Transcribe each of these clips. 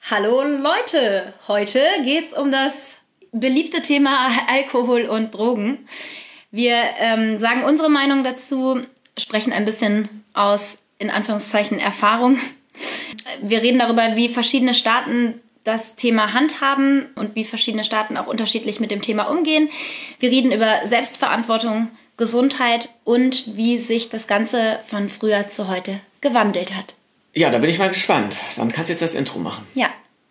Hallo Leute, heute geht's um das beliebte Thema Alkohol und Drogen. Wir sagen unsere Meinung dazu, sprechen ein bisschen aus, in Anführungszeichen, Erfahrung. Wir reden darüber, wie verschiedene Staaten das Thema handhaben und wie verschiedene Staaten auch unterschiedlich mit dem Thema umgehen. Wir reden über Selbstverantwortung, Gesundheit und wie sich das Ganze von früher zu heute gewandelt hat. Ja, da bin ich mal gespannt. Dann kannst du jetzt das Intro machen. Ja.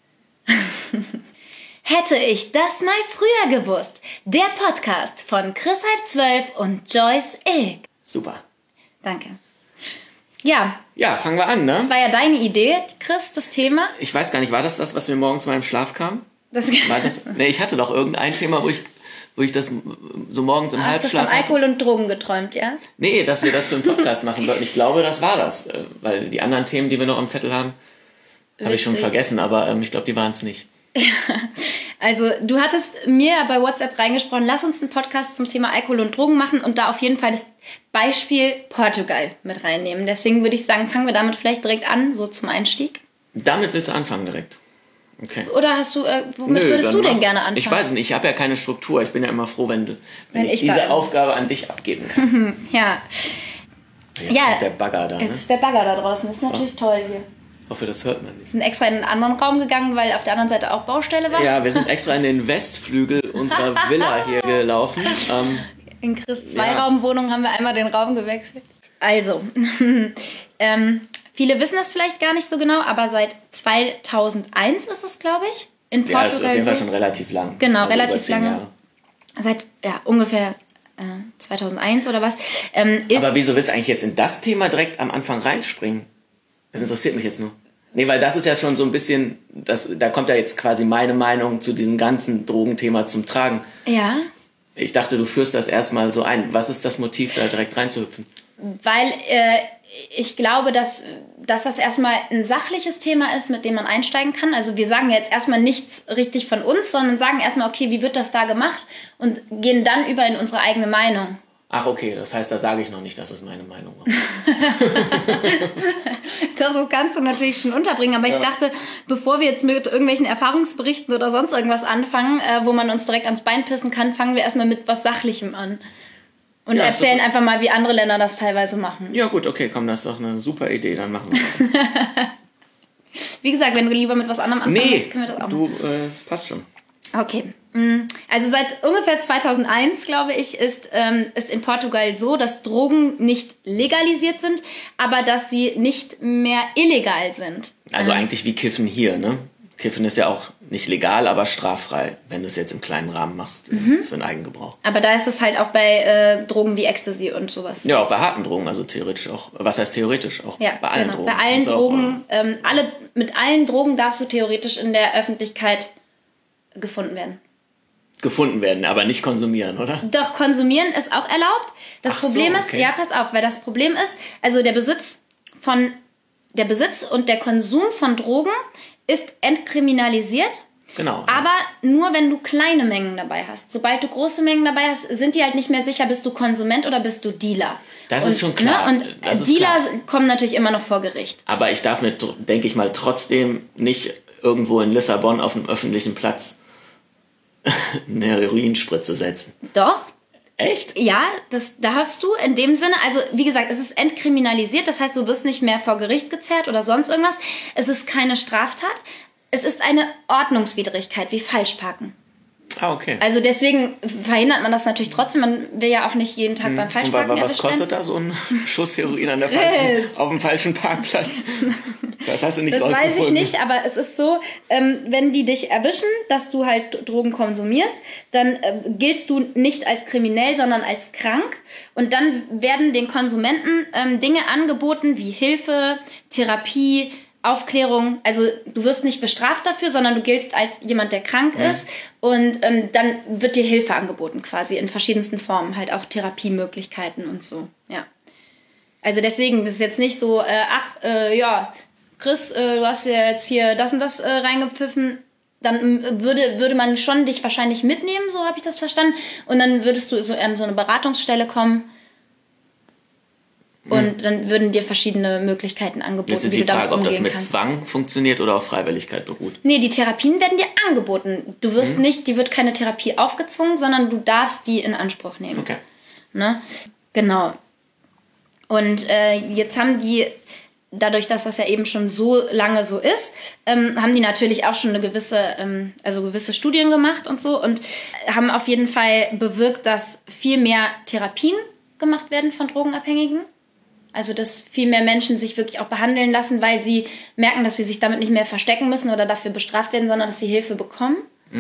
Hätte ich das mal früher gewusst. Der Podcast von Chris Halb12 und Joyce Ilk. Super. Danke. Ja. Ja, fangen wir an, ne? Das war ja deine Idee, Chris, das Thema. Ich weiß gar nicht, war das, was mir morgens mal im Schlaf kam? War das? Nee, ich hatte doch irgendein Thema, wo ich das so morgens im Halbschlaf Hast du von Alkohol und Drogen geträumt, ja? Nee, dass wir das für einen Podcast machen sollten. Ich glaube, das war das. Weil die anderen Themen, die wir noch am Zettel haben, habe ich schon vergessen. Aber ich glaube, die waren es nicht. Also du hattest mir bei WhatsApp reingesprochen, lass uns einen Podcast zum Thema Alkohol und Drogen machen und da auf jeden Fall das Beispiel Portugal mit reinnehmen. Deswegen würde ich sagen, fangen wir damit vielleicht direkt an, so zum Einstieg. Damit willst du anfangen direkt? Okay. Oder hast du, womit würdest du denn gerne anfangen? Ich weiß nicht, ich habe ja keine Struktur. Ich bin ja immer froh, wenn ich diese Aufgabe an dich abgeben kann. Ja. Jetzt kommt der Bagger da, ne? Jetzt ist der Bagger da draußen. Das ist natürlich toll hier. Ich hoffe, das hört man nicht. Wir sind extra in einen anderen Raum gegangen, weil auf der anderen Seite auch Baustelle war. Ja, wir sind extra in den Westflügel unserer Villa hier gelaufen. In Chris' Zweiraumwohnung haben wir einmal den Raum gewechselt. Also, viele wissen das vielleicht gar nicht so genau, aber seit 2001 ist es, glaube ich, in Portugal. Ja, ist auf jeden Fall schon relativ lang. Genau, also relativ lange. Jahre. Seit ungefähr 2001 oder was. Aber wieso willst du eigentlich jetzt in das Thema direkt am Anfang reinspringen? Das interessiert mich jetzt nur. Nee, weil das ist ja schon so ein bisschen, da kommt ja jetzt quasi meine Meinung zu diesem ganzen Drogenthema zum Tragen. Ja. Ich dachte, du führst das erstmal so ein. Was ist das Motiv, da direkt reinzuhüpfen? Weil ich glaube, dass das erstmal ein sachliches Thema ist, mit dem man einsteigen kann. Also wir sagen jetzt erstmal nichts richtig von uns, sondern sagen erstmal, okay, wie wird das da gemacht? Und gehen dann über in unsere eigene Meinung. Ach, okay, das heißt, da sage ich noch nicht, dass es meine Meinung ist. Das kannst du natürlich schon unterbringen, aber ich dachte, bevor wir jetzt mit irgendwelchen Erfahrungsberichten oder sonst irgendwas anfangen, wo man uns direkt ans Bein pissen kann, fangen wir erstmal mit was Sachlichem an. Und erzählen einfach mal, wie andere Länder das teilweise machen. Ja gut, okay, komm, das ist doch eine super Idee, dann machen wir das. Wie gesagt, wenn du lieber mit was anderem anfangen willst, können wir das auch machen. Das passt schon. Okay. Also seit ungefähr 2001, glaube ich, ist in Portugal so, dass Drogen nicht legalisiert sind, aber dass sie nicht mehr illegal sind. Also eigentlich wie Kiffen hier, ne? Kiffen ist ja auch nicht legal, aber straffrei, wenn du es jetzt im kleinen Rahmen machst für den Eigengebrauch. Aber da ist es halt auch bei Drogen wie Ecstasy und sowas. Ja, auch bei harten Drogen, also theoretisch auch. Was heißt theoretisch? Auch bei allen Drogen. Bei allen Drogen, mit allen Drogen darfst du theoretisch in der Öffentlichkeit gefunden werden. Gefunden werden, aber nicht konsumieren, oder? Doch, konsumieren ist auch erlaubt. Das Problem ist, ja, pass auf, weil das Problem ist, also der Besitz und der Konsum von Drogen ist entkriminalisiert. Genau. Aber nur, wenn du kleine Mengen dabei hast. Sobald du große Mengen dabei hast, sind die halt nicht mehr sicher, bist du Konsument oder bist du Dealer. Das ist schon klar. Ne? Und Dealer kommen natürlich immer noch vor Gericht. Aber ich darf mir, denke ich mal, trotzdem nicht irgendwo in Lissabon auf einem öffentlichen Platz eine Heroinspritze setzen. Doch. Echt? Ja, das darfst du in dem Sinne. Also wie gesagt, es ist entkriminalisiert. Das heißt, du wirst nicht mehr vor Gericht gezerrt oder sonst irgendwas. Es ist keine Straftat. Es ist eine Ordnungswidrigkeit wie Falschparken. Ah, okay. Also deswegen verhindert man das natürlich trotzdem. Man will ja auch nicht jeden Tag beim Falschparken was kostet da so ein Schuss Heroin auf dem falschen Parkplatz? Das hast du nicht rausgefunden. Das weiß ich nicht, aber es ist so, wenn die dich erwischen, dass du halt Drogen konsumierst, dann giltst du nicht als kriminell, sondern als krank. Und dann werden den Konsumenten Dinge angeboten wie Hilfe, Therapie, Aufklärung, also du wirst nicht bestraft dafür, sondern du giltst als jemand, der krank ist und dann wird dir Hilfe angeboten quasi in verschiedensten Formen, halt auch Therapiemöglichkeiten und so, ja. Also deswegen, das ist jetzt nicht so, Chris, du hast ja jetzt hier das und das reingepfiffen, dann würde man schon dich wahrscheinlich mitnehmen, so habe ich das verstanden, und dann würdest du so an so eine Beratungsstelle kommen. Und dann würden dir verschiedene Möglichkeiten angeboten, Jetzt ist wie die du damit Frage, ob das umgehen mit kannst. Zwang funktioniert oder auf Freiwilligkeit beruht. Nee, die Therapien werden dir angeboten. Du wirst nicht, dir wird keine Therapie aufgezwungen, sondern du darfst die in Anspruch nehmen. Okay. Ne? Genau. Und jetzt haben die, dadurch, dass das ja eben schon so lange so ist, haben die natürlich auch schon eine gewisse Studien gemacht und so und haben auf jeden Fall bewirkt, dass viel mehr Therapien gemacht werden von Drogenabhängigen. Also, dass viel mehr Menschen sich wirklich auch behandeln lassen, weil sie merken, dass sie sich damit nicht mehr verstecken müssen oder dafür bestraft werden, sondern dass sie Hilfe bekommen.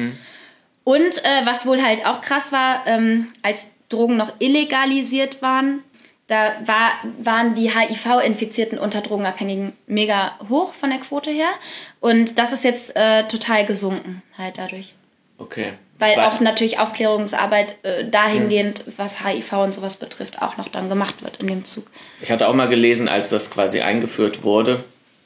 Und was wohl halt auch krass war, als Drogen noch illegalisiert waren, da waren die HIV-Infizierten unter Drogenabhängigen mega hoch von der Quote her. Und das ist jetzt total gesunken halt dadurch. Okay. Weil auch natürlich Aufklärungsarbeit dahingehend, was HIV und sowas betrifft, auch noch dann gemacht wird in dem Zug. Ich hatte auch mal gelesen, als das quasi eingeführt wurde,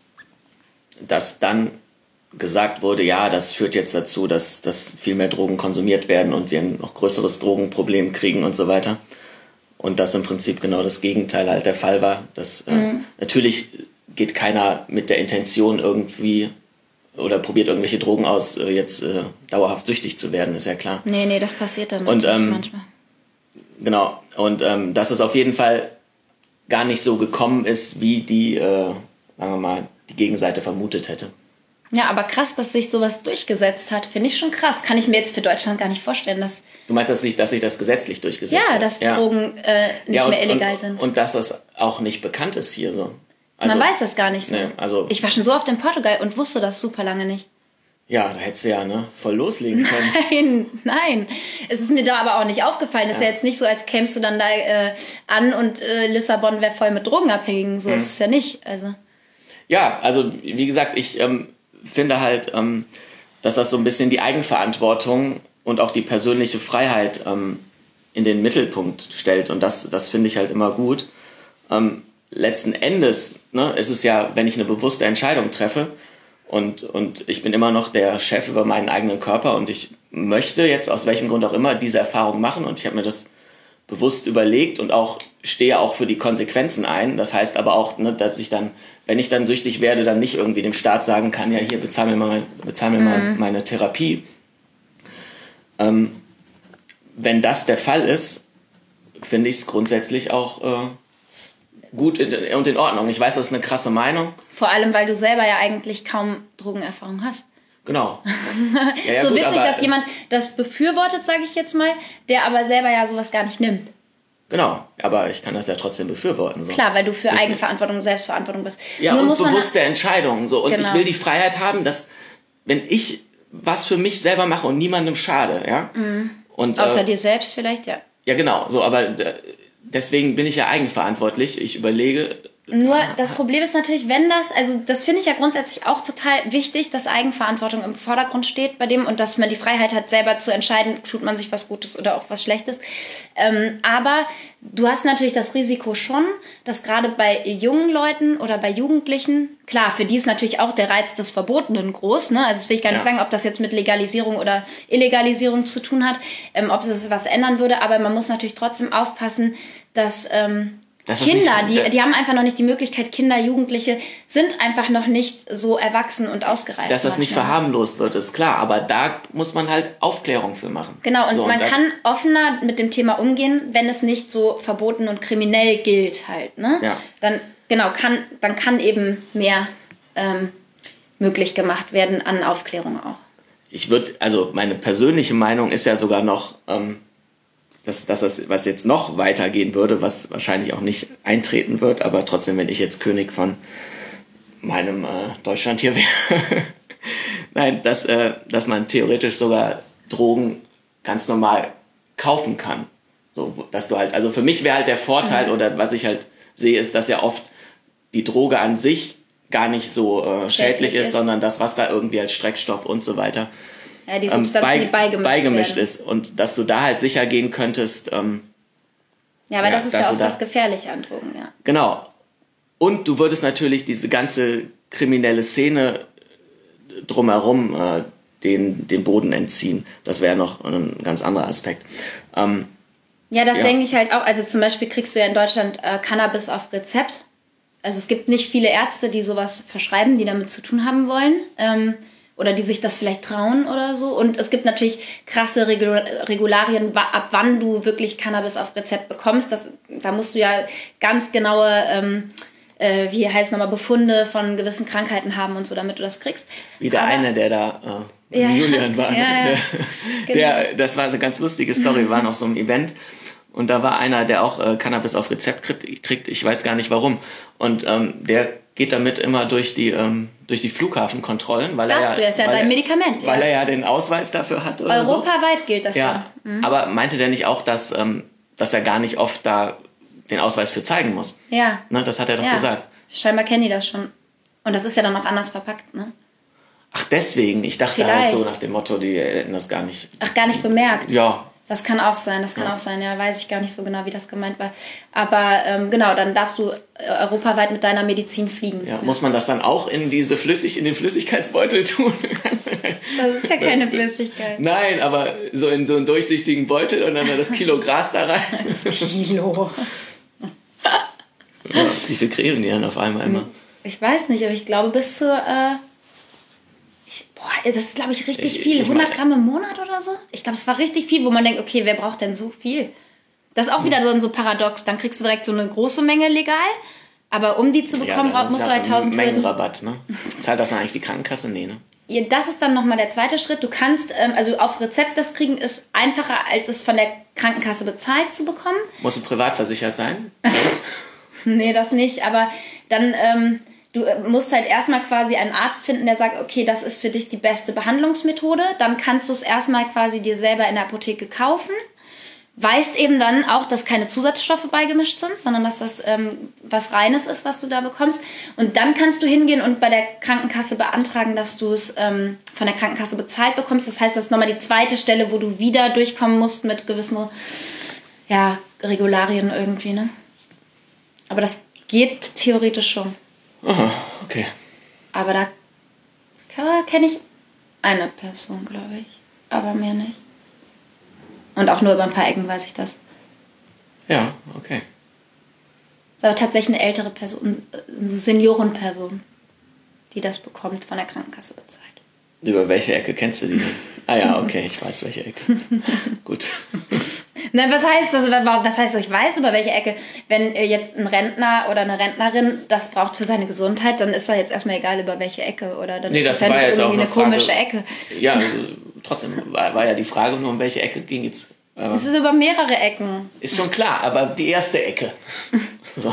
dass dann gesagt wurde, ja, das führt jetzt dazu, dass viel mehr Drogen konsumiert werden und wir ein noch größeres Drogenproblem kriegen und so weiter. Und dass im Prinzip genau das Gegenteil halt der Fall war. Dass, natürlich geht keiner mit der Intention irgendwie oder probiert irgendwelche Drogen aus, jetzt dauerhaft süchtig zu werden, ist ja klar. Nee, das passiert dann natürlich manchmal. Genau, und dass es auf jeden Fall gar nicht so gekommen ist, wie die, sagen wir mal, die Gegenseite vermutet hätte. Ja, aber krass, dass sich sowas durchgesetzt hat, finde ich schon krass. Kann ich mir jetzt für Deutschland gar nicht vorstellen, dass... Du meinst, dass sich das gesetzlich durchgesetzt hat? Ja, dass Drogen nicht mehr illegal sind. Und dass das auch nicht bekannt ist hier so. Man weiß das gar nicht so. Nee, also, ich war schon so oft in Portugal und wusste das super lange nicht. Ja, da hättest du ja voll loslegen können. Nein. Es ist mir da aber auch nicht aufgefallen. Es ist ja jetzt nicht so, als kämst du dann da an und Lissabon wäre voll mit Drogenabhängigen. So ist es ja nicht. Also. Ja, also wie gesagt, ich finde halt, dass das so ein bisschen die Eigenverantwortung und auch die persönliche Freiheit in den Mittelpunkt stellt. Und das finde ich halt immer gut. Letzten Endes ist es ja, wenn ich eine bewusste Entscheidung treffe und ich bin immer noch der Chef über meinen eigenen Körper und ich möchte jetzt aus welchem Grund auch immer diese Erfahrung machen und ich habe mir das bewusst überlegt und auch stehe auch für die Konsequenzen ein. Das heißt aber auch, dass ich dann, wenn ich dann süchtig werde, dann nicht irgendwie dem Staat sagen kann, ja hier, bezahl mir mal meine Therapie. Wenn das der Fall ist, finde ich es grundsätzlich auch gut und in Ordnung. Ich weiß, das ist eine krasse Meinung. Vor allem, weil du selber ja eigentlich kaum Drogenerfahrung hast. Genau. Ja, so gut, witzig, dass jemand das befürwortet, sage ich jetzt mal, der aber selber ja sowas gar nicht nimmt. Genau, aber ich kann das ja trotzdem befürworten. So. Klar, weil du für Eigenverantwortung, Selbstverantwortung bist. Ja, nur und bewusste Entscheidungen. So. Und ich will die Freiheit haben, dass, wenn ich was für mich selber mache und niemandem schade, ja. Und, außer dir selbst vielleicht, ja. Ja, genau. So, aber deswegen bin ich ja eigenverantwortlich. Ich überlege. Nur das Problem ist natürlich, wenn also das finde ich ja grundsätzlich auch total wichtig, dass Eigenverantwortung im Vordergrund steht bei dem und dass man die Freiheit hat, selber zu entscheiden, tut man sich was Gutes oder auch was Schlechtes. Aber du hast natürlich das Risiko schon, dass gerade bei jungen Leuten oder bei Jugendlichen, klar, für die ist natürlich auch der Reiz des Verbotenen groß, ne? Also das will ich gar nicht sagen, ob das jetzt mit Legalisierung oder Illegalisierung zu tun hat, ob es was ändern würde, aber man muss natürlich trotzdem aufpassen, dass Kinder, die haben einfach noch nicht die Möglichkeit, Kinder, Jugendliche sind einfach noch nicht so erwachsen und ausgereift. Dass das nicht verharmlost wird, ist klar, aber da muss man halt Aufklärung für machen. Genau, und man kann offener mit dem Thema umgehen, wenn es nicht so verboten und kriminell gilt halt, ne? Ja. Dann kann eben mehr möglich gemacht werden an Aufklärung auch. Also meine persönliche Meinung ist ja sogar noch, dass das, was jetzt noch weitergehen würde, was wahrscheinlich auch nicht eintreten wird, aber trotzdem, wenn ich jetzt König von meinem Deutschland hier wäre, nein, dass man theoretisch sogar Drogen ganz normal kaufen kann. So, dass du halt, also für mich wäre halt der Vorteil oder was ich halt sehe, ist, dass ja oft die Droge an sich gar nicht so schädlich ist, sondern das, was da irgendwie als Streckstoff und so weiter ja, die Substanzen, die beigemischt ist. Und dass du da halt sicher gehen könntest. Ja, aber das ist ja auch das Gefährliche an Drogen, ja. Genau. Und du würdest natürlich diese ganze kriminelle Szene drumherum den Boden entziehen. Das wäre noch ein ganz anderer Aspekt. Ja, das denke ich halt auch. Also zum Beispiel kriegst du ja in Deutschland Cannabis auf Rezept. Also es gibt nicht viele Ärzte, die sowas verschreiben, die damit zu tun haben wollen. Oder die sich das vielleicht trauen oder so. Und es gibt natürlich krasse Regularien, ab wann du wirklich Cannabis auf Rezept bekommst. Da musst du ja ganz genaue, wie heißt nochmal, Befunde von gewissen Krankheiten haben und so, damit du das kriegst. Wie der eine, der da Julian war. Das war eine ganz lustige Story. Wir waren auf so einem Event und da war einer, der auch Cannabis auf Rezept kriegt. Ich weiß gar nicht warum. Und der geht damit immer durch die Flughafenkontrollen, weil dein Medikament, weil er ja den Ausweis dafür hat. Oder europaweit so. Gilt das dann. Mhm. Aber meinte der nicht auch, dass er gar nicht oft da den Ausweis für zeigen muss? Ja. Ne, das hat er doch gesagt. Scheinbar kennen die das schon. Und das ist ja dann auch anders verpackt, ne? Ach, deswegen. Ich dachte halt so nach dem Motto, die hätten das gar nicht... Ach, gar nicht bemerkt? Ja. Das kann auch sein, ja, weiß ich gar nicht so genau, wie das gemeint war. Aber genau, dann darfst du europaweit mit deiner Medizin fliegen. Ja, muss man das dann auch in den Flüssigkeitsbeutel tun? Das ist ja keine Flüssigkeit. Nein, aber so in so einen durchsichtigen Beutel und dann das Kilo Gras da rein. Das Kilo. Ja, wie viel kriegen die dann auf einmal immer? Ich weiß nicht, aber ich glaube bis zu... das ist, glaube ich, richtig viel. 100 Gramm im Monat oder so? Ich glaube, es war richtig viel, wo man denkt, okay, wer braucht denn so viel? Das ist auch wieder so paradox. Dann kriegst du direkt so eine große Menge legal, aber um die zu bekommen, musst du halt 1000 Mengenrabatt, ne? Zahlt das dann eigentlich die Krankenkasse? Nee, ne? Ja, das ist dann nochmal der zweite Schritt. Du kannst, also auf Rezept das kriegen ist einfacher, als es von der Krankenkasse bezahlt zu bekommen. Musst du privat versichert sein? Nee, das nicht, aber dann... Du musst halt erstmal quasi einen Arzt finden, der sagt, okay, das ist für dich die beste Behandlungsmethode. Dann kannst du es erstmal quasi dir selber in der Apotheke kaufen. Weißt eben dann auch, dass keine Zusatzstoffe beigemischt sind, sondern dass das was Reines ist, was du da bekommst. Und dann kannst du hingehen und bei der Krankenkasse beantragen, dass du es von der Krankenkasse bezahlt bekommst. Das heißt, das ist nochmal die zweite Stelle, wo du wieder durchkommen musst mit gewissen Regularien irgendwie, ne? Aber das geht theoretisch schon. Aha, okay. Aber da kenne ich eine Person, glaube ich. Aber mehr nicht. Und auch nur über ein paar Ecken weiß ich das. Ja, okay. Ist aber tatsächlich eine ältere Person, eine Seniorenperson, die das bekommt, von der Krankenkasse bezahlt. Über welche Ecke kennst du die? Ah ja, okay, ich weiß welche Ecke. Gut. Nein, was heißt das? Was heißt, ich weiß über welche Ecke? Wenn jetzt ein Rentner oder eine Rentnerin das braucht für seine Gesundheit, dann ist da jetzt erstmal egal, über welche Ecke. Oder dann ist das ja nicht irgendwie eine komische Ecke. Ja, trotzdem war ja die Frage nur, um welche Ecke ging jetzt. Es ist über mehrere Ecken. Ist schon klar, aber die erste Ecke. So.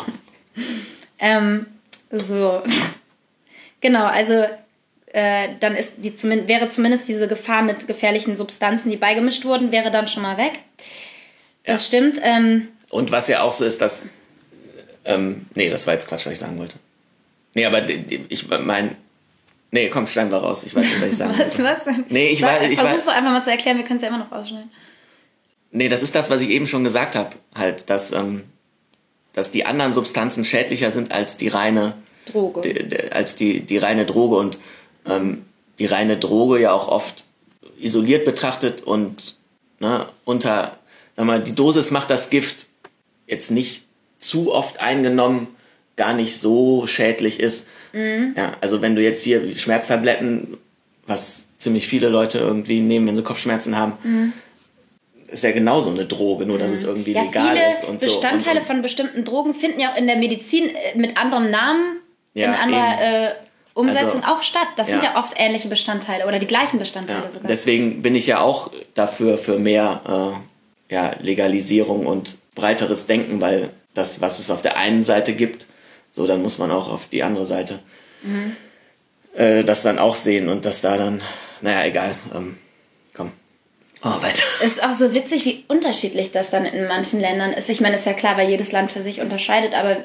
Genau, also dann wäre zumindest diese Gefahr mit gefährlichen Substanzen, die beigemischt wurden, wäre dann schon mal weg. Das stimmt. Und was ja auch so ist, dass... nee, das war jetzt Quatsch, was ich sagen wollte. Nee, aber ich meine... Nee, komm, schneiden wir raus. Ich weiß nicht, was ich sagen wollte. Was denn? Nee, versuch's doch einfach mal zu erklären, wir können es ja immer noch rausschneiden. Nee, das ist das, was ich eben schon gesagt habe. Halt, dass die anderen Substanzen schädlicher sind als die reine... Droge. Als die reine Droge. Und die reine Droge ja auch oft isoliert betrachtet und unter... Sag mal, die Dosis macht das Gift jetzt nicht zu oft eingenommen, gar nicht so schädlich ist. Mhm. Ja, also wenn du jetzt hier Schmerztabletten, was ziemlich viele Leute irgendwie nehmen, wenn sie Kopfschmerzen haben, ist ja genauso eine Droge, nur dass es irgendwie legal ist und so. Viele Bestandteile von bestimmten Drogen finden ja auch in der Medizin mit anderem Namen, in anderer Umsetzung auch statt. Das sind ja oft ähnliche Bestandteile oder die gleichen Bestandteile sogar. Deswegen bin ich ja auch dafür für mehr Legalisierung und breiteres Denken, weil das, was es auf der einen Seite gibt, so dann muss man auch auf die andere Seite das dann auch sehen und dass da dann, naja, egal, komm. Oh, weiter. Ist auch so witzig, wie unterschiedlich das dann in manchen Ländern ist. Ich meine, ist ja klar, weil jedes Land für sich unterscheidet, aber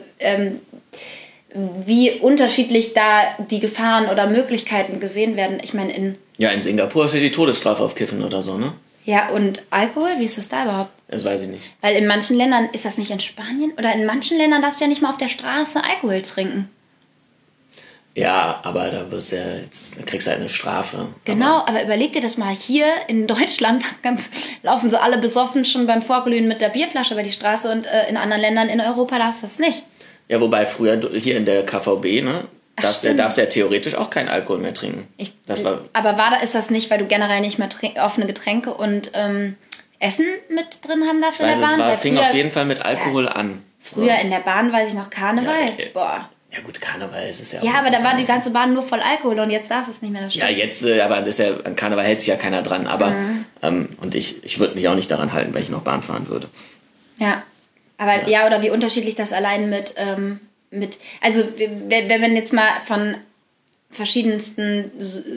wie unterschiedlich da die Gefahren oder Möglichkeiten gesehen werden. Ich meine, in Singapur ist ja die Todesstrafe auf Kiffen oder so, ne? Ja, und Alkohol, wie ist das da überhaupt? Das weiß ich nicht. Weil in manchen Ländern, ist das nicht in Spanien? Oder in manchen Ländern darfst du ja nicht mal auf der Straße Alkohol trinken. Ja, aber da kriegst du halt eine Strafe. Genau, aber überleg dir das mal. Hier in Deutschland laufen sie alle besoffen schon beim Vorglühen mit der Bierflasche über die Straße und in anderen Ländern in Europa darfst du das nicht. Ja, wobei früher hier in der KVB, ne, darfst du ja theoretisch auch keinen Alkohol mehr trinken. Aber ist das nicht, weil du generell nicht mehr offene Getränke und Essen mit drin haben darfst in der Bahn? Es fing auf jeden Fall mit Alkohol an. Früher in der Bahn weiß ich noch Karneval. Boah. Ja gut, Karneval ist es ja auch. Ja, aber da war die ganze Bahn nur voll Alkohol und jetzt darfst du es nicht mehr. Das ja, jetzt, aber das ist ja, an Karneval hält sich ja keiner dran. Aber und ich würde mich auch nicht daran halten, weil ich noch Bahn fahren würde. Ja, aber ja, oder wie unterschiedlich das allein mit also wenn man jetzt mal von verschiedensten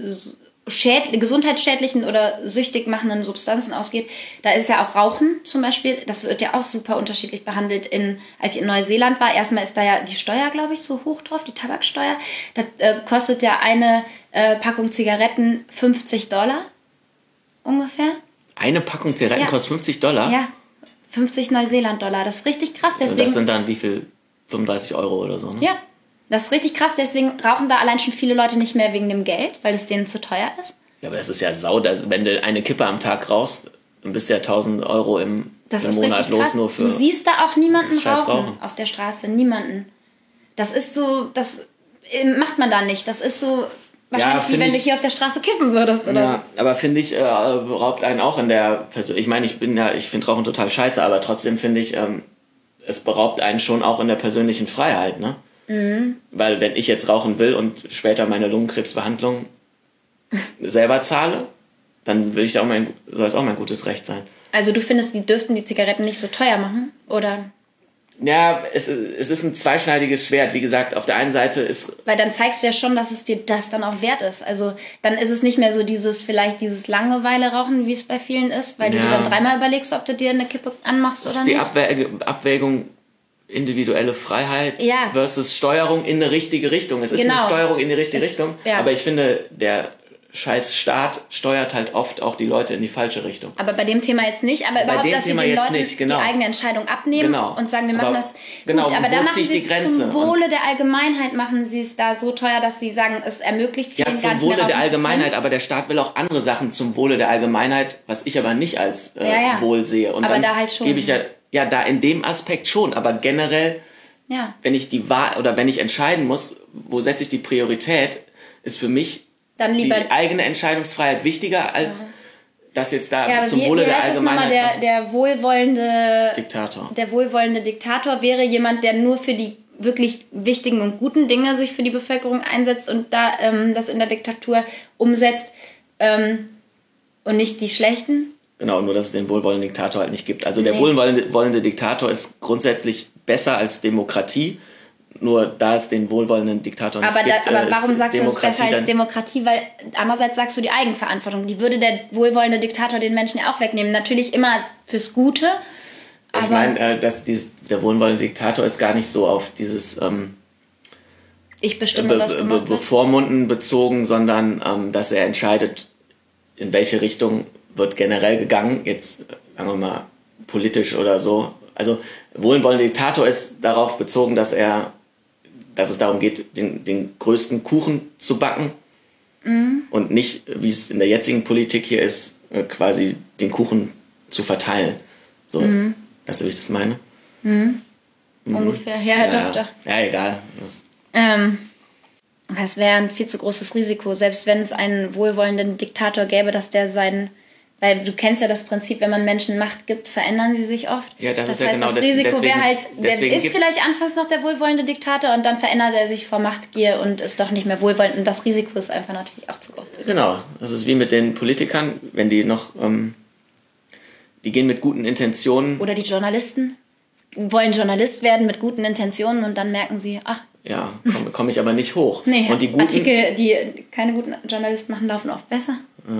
gesundheitsschädlichen oder süchtig machenden Substanzen ausgeht, da ist ja auch Rauchen zum Beispiel, das wird ja auch super unterschiedlich behandelt. Als ich in Neuseeland war, erstmal ist da ja die Steuer, glaube ich, so hoch drauf, die Tabaksteuer. Da kostet ja eine Packung Zigaretten $50 ungefähr. Eine Packung Zigaretten kostet $50? Ja, 50 Neuseeland-Dollar, das ist richtig krass. Deswegen, das sind dann wie viel? 35 Euro oder so, ne? Ja. Das ist richtig krass, deswegen rauchen da allein schon viele Leute nicht mehr wegen dem Geld, weil es denen zu teuer ist. Ja, aber das ist ja wenn du eine Kippe am Tag rauchst, dann bist du ja 1.000 Euro im Monat los nur für. Du siehst da auch niemanden rauchen auf der Straße, niemanden. Das ist so, das macht man da nicht. Das ist so wahrscheinlich wie wenn du hier auf der Straße kiffen würdest oder so. Aber finde ich, beraubt einen auch in der Person. Ich meine, ich finde Rauchen total scheiße, aber trotzdem finde ich, es beraubt einen schon auch in der persönlichen Freiheit, ne? Weil wenn ich jetzt rauchen will und später meine Lungenkrebsbehandlung selber zahle, dann soll es auch mein gutes Recht sein. Also du findest, die dürften die Zigaretten nicht so teuer machen, oder? Ja, es ist ein zweischneidiges Schwert. Wie gesagt, auf der einen Seite ist... Weil dann zeigst du ja schon, dass es dir das dann auch wert ist. Also dann ist es nicht mehr so dieses Langeweile-Rauchen, wie es bei vielen ist, weil du dir dann dreimal überlegst, ob du dir eine Kippe anmachst oder nicht. Das ist die Abwägung individuelle Freiheit versus Steuerung in eine richtige Richtung. Es ist eine Steuerung in die richtige Richtung, aber ich finde, der scheiß Staat steuert halt oft auch die Leute in die falsche Richtung. Aber bei dem Thema jetzt nicht, aber überhaupt, dass sie den Leuten die eigene Entscheidung abnehmen und sagen, wir machen das gut. Aber da machen sie es zum Wohle der Allgemeinheit, machen sie es da so teuer, dass sie sagen, es ermöglicht vielen gar nicht mehr zum Wohle der Allgemeinheit, aber der Staat will auch andere Sachen zum Wohle der Allgemeinheit, was ich aber nicht als Wohl sehe. Und aber dann da halt schon. Gebe ich da in dem Aspekt schon, aber generell, wenn ich die Wahl oder wenn ich entscheiden muss, wo setze ich die Priorität, ist für mich dann lieber die eigene Entscheidungsfreiheit wichtiger als das jetzt da zum Wohle der Allgemeinheit. Der wohlwollende Diktator. Der wohlwollende Diktator wäre jemand, der nur für die wirklich wichtigen und guten Dinge sich für die Bevölkerung einsetzt und da das in der Diktatur umsetzt und nicht die schlechten. Genau, nur dass es den wohlwollenden Diktator halt nicht gibt. Also der wohlwollende Diktator ist grundsätzlich besser als Demokratie. Nur da es den wohlwollenden Diktator nicht gibt. Aber warum sagst du, es ist besser als Demokratie? Weil andererseits sagst du die Eigenverantwortung. Die würde der wohlwollende Diktator den Menschen ja auch wegnehmen. Natürlich immer fürs Gute. Ich meine, der wohlwollende Diktator ist gar nicht so auf dieses ich bestimme, was gemacht wird. Bevormunden bezogen, sondern dass er entscheidet, in welche Richtung wird generell gegangen. Jetzt sagen wir mal politisch oder so. Also wohlwollender Diktator ist darauf bezogen, dass es darum geht, den größten Kuchen zu backen und nicht, wie es in der jetzigen Politik hier ist, quasi den Kuchen zu verteilen. So, weißt du, wie ich das meine? Ungefähr, doch. Ja, egal. Es wäre ein viel zu großes Risiko, selbst wenn es einen wohlwollenden Diktator gäbe, dass der weil du kennst ja das Prinzip, wenn man Menschen Macht gibt, verändern sie sich oft. Ja, das heißt, genau das Risiko wäre halt, der ist vielleicht anfangs noch der wohlwollende Diktator und dann verändert er sich vor Machtgier und ist doch nicht mehr wohlwollend. Und das Risiko ist einfach natürlich auch zu groß. Genau, das ist wie mit den Politikern, wenn die noch, die gehen mit guten Intentionen. Oder die Journalisten wollen Journalist werden mit guten Intentionen und dann merken sie, ja, komme ich aber nicht hoch. Nee, und die guten, Artikel, die keine guten Journalisten machen, laufen oft besser.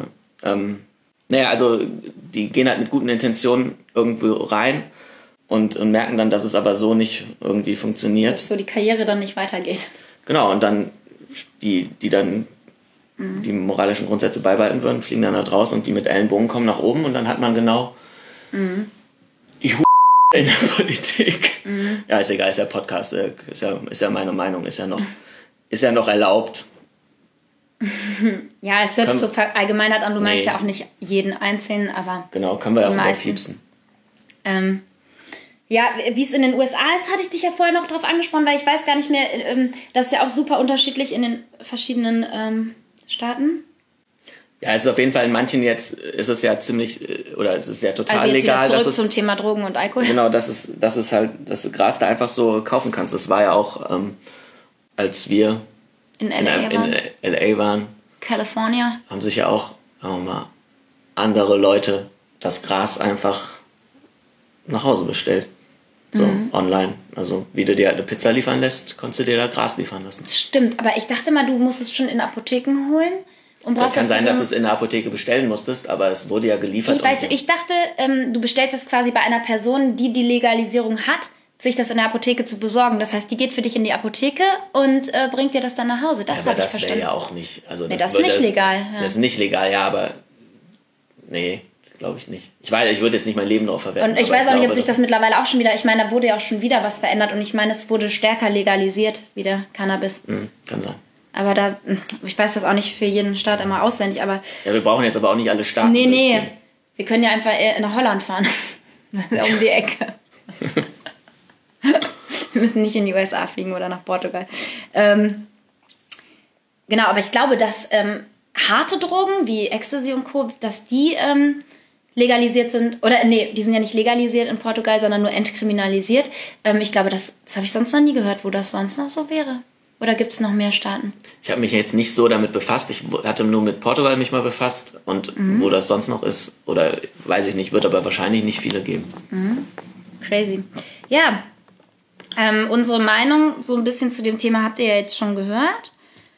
Also die gehen halt mit guten Intentionen irgendwo rein und merken dann, dass es aber so nicht irgendwie funktioniert. Dass so die Karriere dann nicht weitergeht. Genau, und dann die dann die moralischen Grundsätze beibehalten würden, fliegen dann da raus und die mit Ellenbogen kommen nach oben und dann hat man genau die in der Politik. Ja, ist egal, ist ja Podcast, ist ja meine Meinung, ist ja noch ist ja noch erlaubt. Ja, es hört sich so verallgemeinert an. Du meinst ja auch nicht jeden Einzelnen, aber genau, können wir ja auch überpiepsen. Ja, wie es in den USA ist, hatte ich dich ja vorher noch drauf angesprochen, weil ich weiß gar nicht mehr, das ist ja auch super unterschiedlich in den verschiedenen Staaten. Ja, es ist auf jeden Fall in manchen jetzt, ist es ja ziemlich, oder es ist ja total also jetzt legal. Wieder zurück zum Thema Drogen und Alkohol. Genau, das ist halt, dass du Gras da einfach so kaufen kannst. Das war ja auch, als wir in LA waren. California. Haben sich ja auch, sagen wir mal, andere Leute das Gras einfach nach Hause bestellt. So, online. Also, wie du dir eine Pizza liefern lässt, konntest du dir da Gras liefern lassen. Stimmt, aber ich dachte mal, du musst es schon in Apotheken holen. Und das kann sein, dass du es in der Apotheke bestellen musstest, aber es wurde ja geliefert. Ich dachte, du bestellst es quasi bei einer Person, die die Legalisierung hat, sich das in der Apotheke zu besorgen. Das heißt, die geht für dich in die Apotheke und bringt dir das dann nach Hause. Das habe ich verstanden. Das wäre ja auch nicht. Also das ist nicht legal. Ja. Das ist nicht legal, ja, aber nee, glaube ich nicht. Ich würde jetzt nicht mein Leben drauf verwenden. Und ich weiß auch nicht, ob sich das mittlerweile auch schon wieder, ich meine, da wurde ja auch schon wieder was verändert und ich meine, es wurde stärker legalisiert, wieder Cannabis. Kann sein. Aber ich weiß das auch nicht für jeden Staat immer auswendig, aber... Ja, wir brauchen jetzt aber auch nicht alle Staaten. Nee. Wir können ja einfach nach Holland fahren. Um die Ecke. Wir müssen nicht in die USA fliegen oder nach Portugal. Genau, aber ich glaube, dass harte Drogen wie Ecstasy und Co., dass die legalisiert sind. Oder nee, die sind ja nicht legalisiert in Portugal, sondern nur entkriminalisiert. Ich glaube, das habe ich sonst noch nie gehört, wo das sonst noch so wäre. Oder gibt es noch mehr Staaten? Ich habe mich jetzt nicht so damit befasst. Ich hatte nur mit Portugal mich mal befasst. Und wo das sonst noch ist, oder weiß ich nicht, wird aber wahrscheinlich nicht viele geben. Crazy. Ja, unsere Meinung so ein bisschen zu dem Thema habt ihr ja jetzt schon gehört.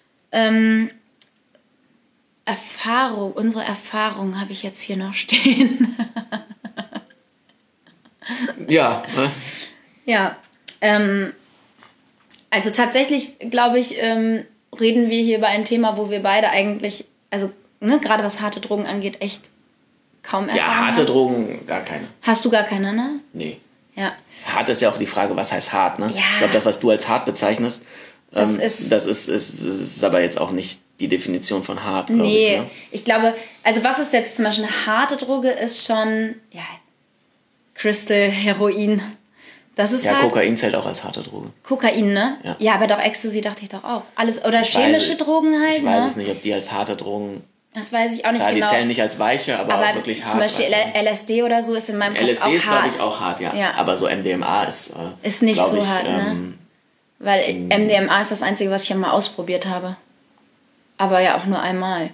Unsere Erfahrung habe ich jetzt hier noch stehen. Ja. Ja, also tatsächlich, glaube ich, reden wir hier über ein Thema, wo wir beide eigentlich, also gerade was harte Drogen angeht, echt kaum Erfahrung haben. Ja, harte Drogen gar keine. Hast du gar keine, ne? Nee. Ja. Hart ist ja auch die Frage, was heißt hart, ne? Ja. Ich glaube, das, was du als hart bezeichnest, das ist aber jetzt auch nicht die Definition von hart, glaube ich. Nee, ich glaube, also was ist jetzt zum Beispiel eine harte Droge, ist schon, ja, Crystal, Heroin. Das ist ja, halt... Kokain zählt auch als harte Droge. Kokain, ne? Ja, aber doch Ecstasy dachte ich doch auch. Alles, oder chemische Drogen halt, ich weiß es nicht, ob die als harte Drogen... Das weiß ich auch nicht genau. Die zählen nicht als weiche, aber auch wirklich hart. Zum Beispiel LSD oder so ist in meinem Kopf LSD auch hart. ist, glaube ich, auch hart, ja. Aber so MDMA ist nicht so hart, ne? Weil MDMA ist das Einzige, was ich einmal ausprobiert habe. Aber ja auch nur einmal.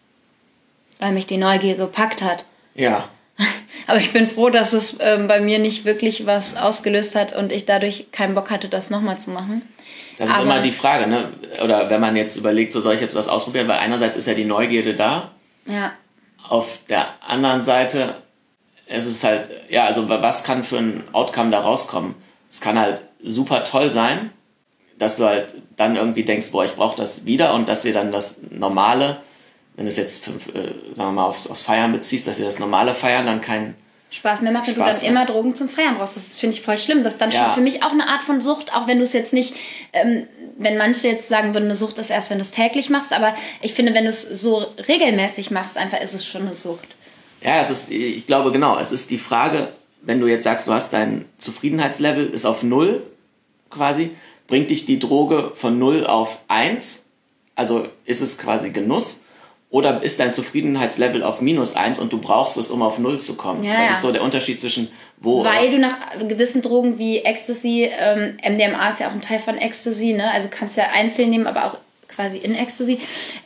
Weil mich die Neugier gepackt hat. Ja. Aber ich bin froh, dass es bei mir nicht wirklich was ausgelöst hat und ich dadurch keinen Bock hatte, das nochmal zu machen. Das ist immer die Frage, ne? Oder wenn man jetzt überlegt, so soll ich jetzt was ausprobieren, weil einerseits ist ja die Neugierde da. Ja. Auf der anderen Seite ist es halt, ja, also was kann für ein Outcome da rauskommen? Es kann halt super toll sein, dass du halt dann irgendwie denkst, boah, ich brauche das wieder und dass dir dann das Normale, wenn du es jetzt, sagen wir mal, aufs Feiern beziehst, dass dir das normale Feiern dann keinen Spaß mehr macht und du dann immer Drogen zum Feiern brauchst. Das finde ich voll schlimm. Das ist dann schon für mich auch eine Art von Sucht, auch wenn du es jetzt nicht, wenn manche jetzt sagen würden, eine Sucht ist erst, wenn du es täglich machst, aber ich finde, wenn du es so regelmäßig machst, einfach ist es schon eine Sucht. Ja, ich glaube genau, es ist die Frage, wenn du jetzt sagst, du hast dein Zufriedenheitslevel ist auf 0 quasi, bringt dich die Droge von 0 auf 1, also ist es quasi Genuss, oder ist dein Zufriedenheitslevel auf -1 und du brauchst es, um auf 0 zu kommen? Ja, das ist so der Unterschied zwischen wo... Weil du nach gewissen Drogen wie Ecstasy, MDMA ist ja auch ein Teil von Ecstasy, ne? Also kannst ja einzeln nehmen, aber auch quasi in Ecstasy,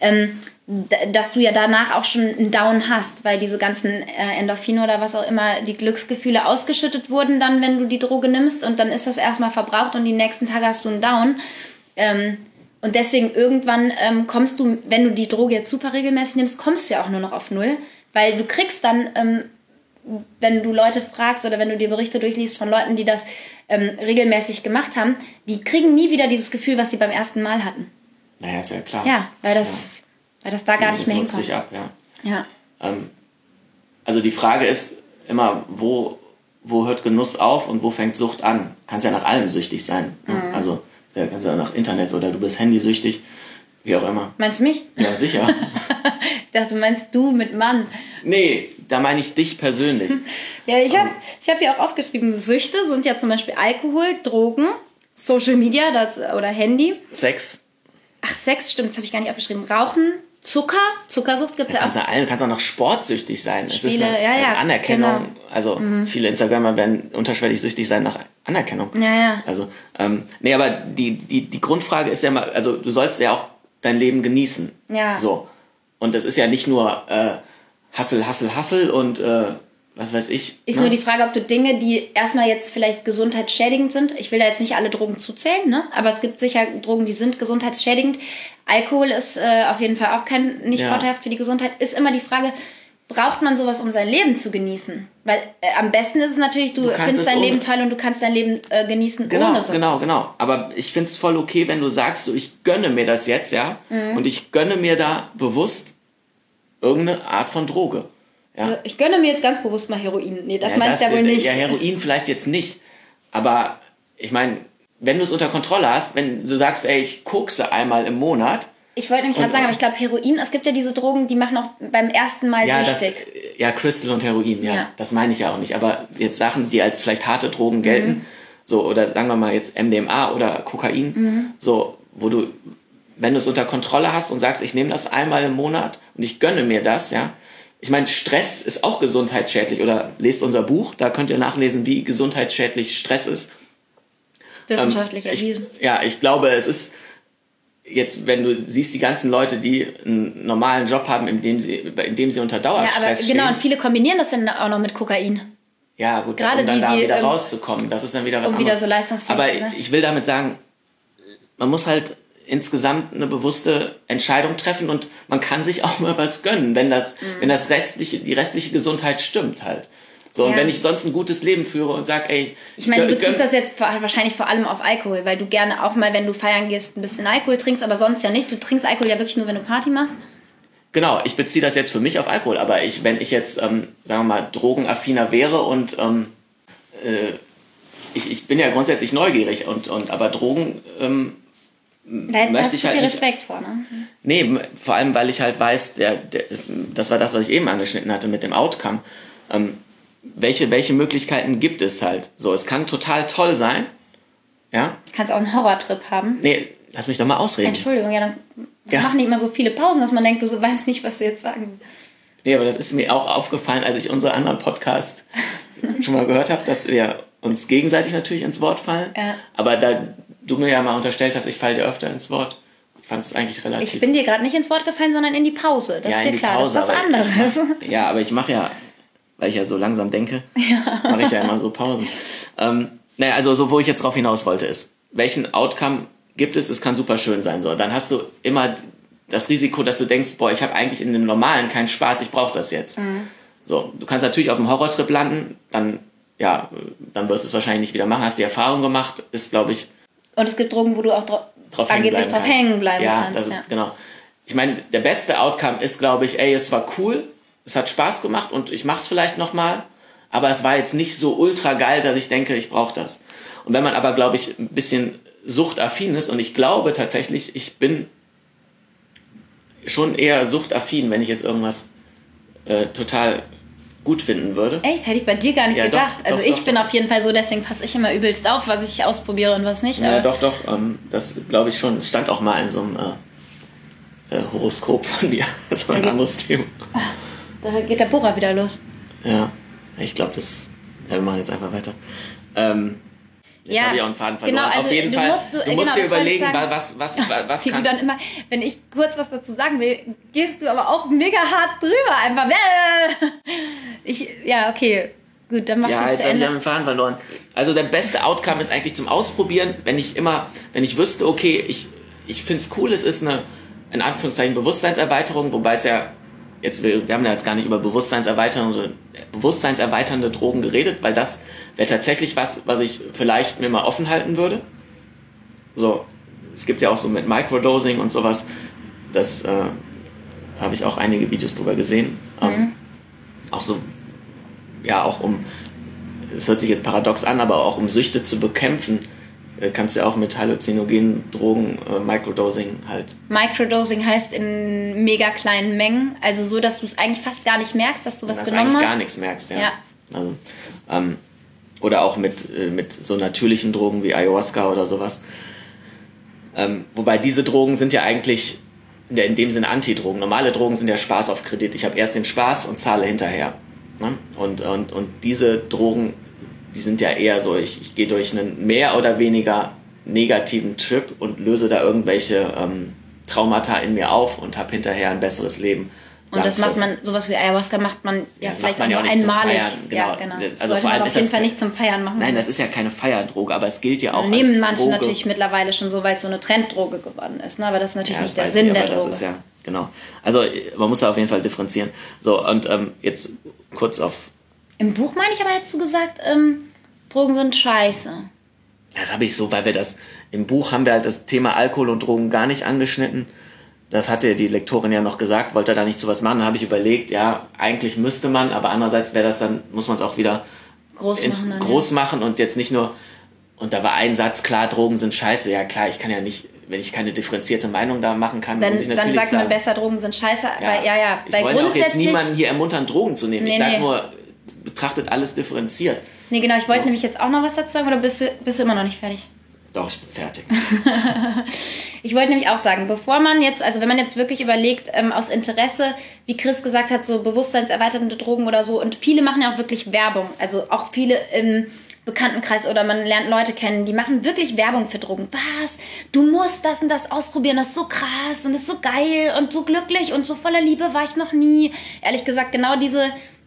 dass du ja danach auch schon einen Down hast, weil diese ganzen Endorphine oder was auch immer, die Glücksgefühle ausgeschüttet wurden dann, wenn du die Droge nimmst und dann ist das erstmal verbraucht und die nächsten Tage hast du einen Down. Und deswegen irgendwann kommst du, wenn du die Droge jetzt super regelmäßig nimmst, kommst du ja auch nur noch auf 0, weil du kriegst dann, wenn du Leute fragst oder wenn du dir Berichte durchliest von Leuten, die das regelmäßig gemacht haben, die kriegen nie wieder dieses Gefühl, was sie beim ersten Mal hatten. Naja, ist ja klar. Ja, weil das da gar nicht mehr hinkommt. Das sich ab, ja. Also die Frage ist immer, wo hört Genuss auf und wo fängt Sucht an? Kannst ja nach allem süchtig sein. Ne? Also Ja, kannst du auch nach Internet oder du bist handysüchtig, wie auch immer. Meinst du mich? Ja, sicher. Ich dachte, meinst du mit Mann? Nee, da meine ich dich persönlich. Ja, ich hab hier auch aufgeschrieben, Süchte sind ja zum Beispiel Alkohol, Drogen, Social Media oder Handy. Sex. Ach, Sex, stimmt, das habe ich gar nicht aufgeschrieben. Rauchen, Zuckersucht gibt es ja auch. Du kannst auch noch sportsüchtig sein. Spiele, es ist eine Anerkennung. Genau. Also viele Instagramer werden unterschwellig süchtig sein nach Anerkennung. Ja. Also, nee, aber die Grundfrage ist ja mal, also du sollst ja auch dein Leben genießen. Ja. So. Und das ist ja nicht nur Hustle und was weiß ich. Ist nur die Frage, ob du Dinge, die erstmal jetzt vielleicht gesundheitsschädigend sind, ich will da jetzt nicht alle Drogen zuzählen, ne? Aber es gibt sicher Drogen, die sind gesundheitsschädigend. Alkohol ist auf jeden Fall auch nicht vorteilhaft für die Gesundheit. Ist immer die Frage, braucht man sowas, um sein Leben zu genießen? Weil am besten ist es natürlich, du findest dein Leben toll und du kannst dein Leben genießen ohne sowas. Genau. Aber ich finde es voll okay, wenn du sagst, so, ich gönne mir das jetzt, ja, und ich gönne mir da bewusst irgendeine Art von Droge. Ja. Ich gönne mir jetzt ganz bewusst mal Heroin. Nee, das meinst du ja wohl nicht. Ja, Heroin vielleicht jetzt nicht. Aber ich meine, wenn du es unter Kontrolle hast, wenn du sagst, ey, ich kokse einmal im Monat. Ich wollte nämlich gerade sagen, aber ich glaube Heroin, es gibt ja diese Drogen, die machen auch beim ersten Mal süchtig. Crystal und Heroin, ja. Das meine ich ja auch nicht. Aber jetzt Sachen, die als vielleicht harte Drogen gelten, so, oder sagen wir mal jetzt MDMA oder Kokain, so, wo du, wenn du es unter Kontrolle hast und sagst, ich nehme das einmal im Monat und ich gönne mir das, ja. Ich meine, Stress ist auch gesundheitsschädlich. Oder lest unser Buch, da könnt ihr nachlesen, wie gesundheitsschädlich Stress ist. Wissenschaftlich erwiesen. Ich glaube, es ist jetzt, wenn du siehst, die ganzen Leute, die einen normalen Job haben, in dem sie unter Dauerstress stehen. Genau, und viele kombinieren das dann auch noch mit Kokain. Ja, gut, gerade um dann da wieder rauszukommen. Das ist dann wieder was anderes. Wieder so leistungsfähig Aber zu sein. Ich will damit sagen, man muss halt insgesamt eine bewusste Entscheidung treffen und man kann sich auch mal was gönnen, wenn die restliche Gesundheit stimmt halt. So, und wenn ich sonst ein gutes Leben führe und sag, ey... Ich meine, du beziehst das jetzt wahrscheinlich vor allem auf Alkohol, weil du gerne auch mal, wenn du feiern gehst, ein bisschen Alkohol trinkst, aber sonst ja nicht. Du trinkst Alkohol ja wirklich nur, wenn du Party machst. Genau, ich beziehe das jetzt für mich auf Alkohol, aber wenn ich jetzt, sagen wir mal, drogenaffiner wäre und ich bin ja grundsätzlich neugierig aber Drogen... Da hast du viel Respekt vor, ne? Nee, vor allem, weil ich halt weiß, das war das, was ich eben angeschnitten hatte mit dem Outcome. Welche Möglichkeiten gibt es halt? So, es kann total toll sein. Ja? Du kannst auch einen Horrortrip haben. Nee, lass mich doch mal ausreden. Entschuldigung, dann machen die immer so viele Pausen, dass man denkt, du weißt nicht, was sie jetzt sagen. Nee, aber das ist mir auch aufgefallen, als ich unsere anderen Podcasts schon mal gehört habe, dass wir uns gegenseitig natürlich ins Wort fallen. Ja. Aber da du mir ja mal unterstellt hast, ich falle dir öfter ins Wort. Ich fand es eigentlich relativ... Ich bin dir gerade nicht ins Wort gefallen, sondern in die Pause. Das ist dir klar, Pause, das ist was anderes. Aber ich mache ja, weil ich ja so langsam denke, mache ich ja immer so Pausen. Also so, wo ich jetzt drauf hinaus wollte, ist, welchen Outcome gibt es? Es kann super schön sein. So. Dann hast du immer das Risiko, dass du denkst, boah, ich habe eigentlich in dem Normalen keinen Spaß, ich brauche das jetzt. So, du kannst natürlich auf einem Horrortrip landen, dann wirst du es wahrscheinlich nicht wieder machen, hast die Erfahrung gemacht, ist, glaube ich... Und es gibt Drogen, wo du auch angeblich drauf hängen bleiben kannst. Genau. Ich meine, der beste Outcome ist, glaube ich, es war cool, es hat Spaß gemacht und ich mache es vielleicht nochmal, aber es war jetzt nicht so ultra geil, dass ich denke, ich brauche das. Und wenn man aber, glaube ich, ein bisschen suchtaffin ist, und ich glaube tatsächlich, ich bin schon eher suchtaffin, wenn ich jetzt irgendwas total gut finden würde. Echt? Hätte ich bei dir gar nicht gedacht. Ich bin auf jeden Fall so, deswegen passe ich immer übelst auf, was ich ausprobiere und was nicht. Ja, doch. Das glaube ich schon. Es stand auch mal in so einem Horoskop von dir. Das war ein anderes Thema. Da geht der Bohrer wieder los. Ja, ich glaube, wir machen jetzt einfach weiter. Jetzt habe ich auch einen Faden verloren. Genau, also auf jeden Fall, du musst dir überlegen, was kann... Du dann immer, wenn ich kurz was dazu sagen will, gehst du aber auch mega hart drüber. Einfach, okay, gut, dann mach du zu Ende. Ja, jetzt habe ich einen Faden verloren. Also der beste Outcome ist eigentlich zum Ausprobieren, wenn ich wüsste, okay, ich finde es cool, es ist eine, in Anführungszeichen, Bewusstseinserweiterung, wobei es ja, wir haben ja jetzt gar nicht über bewusstseinserweiternde Drogen geredet, weil das wäre tatsächlich was ich vielleicht mir mal offen halten würde. So, es gibt ja auch so mit Microdosing und sowas, das habe ich auch einige Videos drüber gesehen. Auch so, auch es hört sich jetzt paradox an, aber auch um Süchte zu bekämpfen, kannst du auch mit halluzinogenen Drogen, Microdosing halt. Microdosing heißt in mega kleinen Mengen, also so, dass du es eigentlich fast gar nicht merkst, dass du was genommen hast. Dass du gar nichts merkst, ja. Also, oder auch mit so natürlichen Drogen wie Ayahuasca oder sowas. Wobei diese Drogen sind ja eigentlich in dem Sinne Antidrogen. Normale Drogen sind ja Spaß auf Kredit. Ich habe erst den Spaß und zahle hinterher. Ne? Und diese Drogen, die sind ja eher so, ich gehe durch einen mehr oder weniger negativen Trip und löse da irgendwelche Traumata in mir auf und habe hinterher ein besseres Leben. Und das macht man, sowas wie Ayahuasca macht man vielleicht auch nur einmalig. Genau. Ja, genau. Das also sollte man auf jeden Fall nicht zum Feiern machen. Nein, das ist ja keine Feierdroge, aber es gilt ja auch nehmen als manche Droge. Natürlich mittlerweile schon so, weil es so eine Trenddroge geworden ist. Ne? Aber das ist natürlich nicht der Sinn der Droge. Das ist ja, genau. Also man muss da auf jeden Fall differenzieren. So, und jetzt kurz auf... Im Buch meine ich aber, hättest du gesagt, Drogen sind scheiße. Das habe ich so, weil wir das... Im Buch haben wir halt das Thema Alkohol und Drogen gar nicht angeschnitten. Das hatte die Lektorin ja noch gesagt, wollte da nicht sowas machen. Dann habe ich überlegt, ja, eigentlich müsste man, aber andererseits wäre das dann, muss man es auch wieder groß machen und jetzt nicht nur, und da war ein Satz, klar, Drogen sind scheiße. Ja klar, ich kann ja nicht, wenn ich keine differenzierte Meinung da machen kann, muss ich natürlich dann sagt man sagen, besser, Drogen sind scheiße. Ja, Weil ich wollte auch jetzt niemanden hier ermuntern, Drogen zu nehmen. Ich sage nur, betrachtet alles differenziert. Nee, genau, ich wollte nämlich jetzt auch noch was dazu sagen, oder bist du immer noch nicht fertig? Doch, ich bin fertig. Ich wollte nämlich auch sagen, bevor man jetzt, also wenn man jetzt wirklich überlegt, aus Interesse, wie Chris gesagt hat, so bewusstseinserweiternde Drogen oder so, und viele machen ja auch wirklich Werbung, also auch viele im Bekanntenkreis oder man lernt Leute kennen, die machen wirklich Werbung für Drogen. Was? Du musst das und das ausprobieren, das ist so krass und das ist so geil und so glücklich und so voller Liebe war ich noch nie. Ehrlich gesagt, genau diese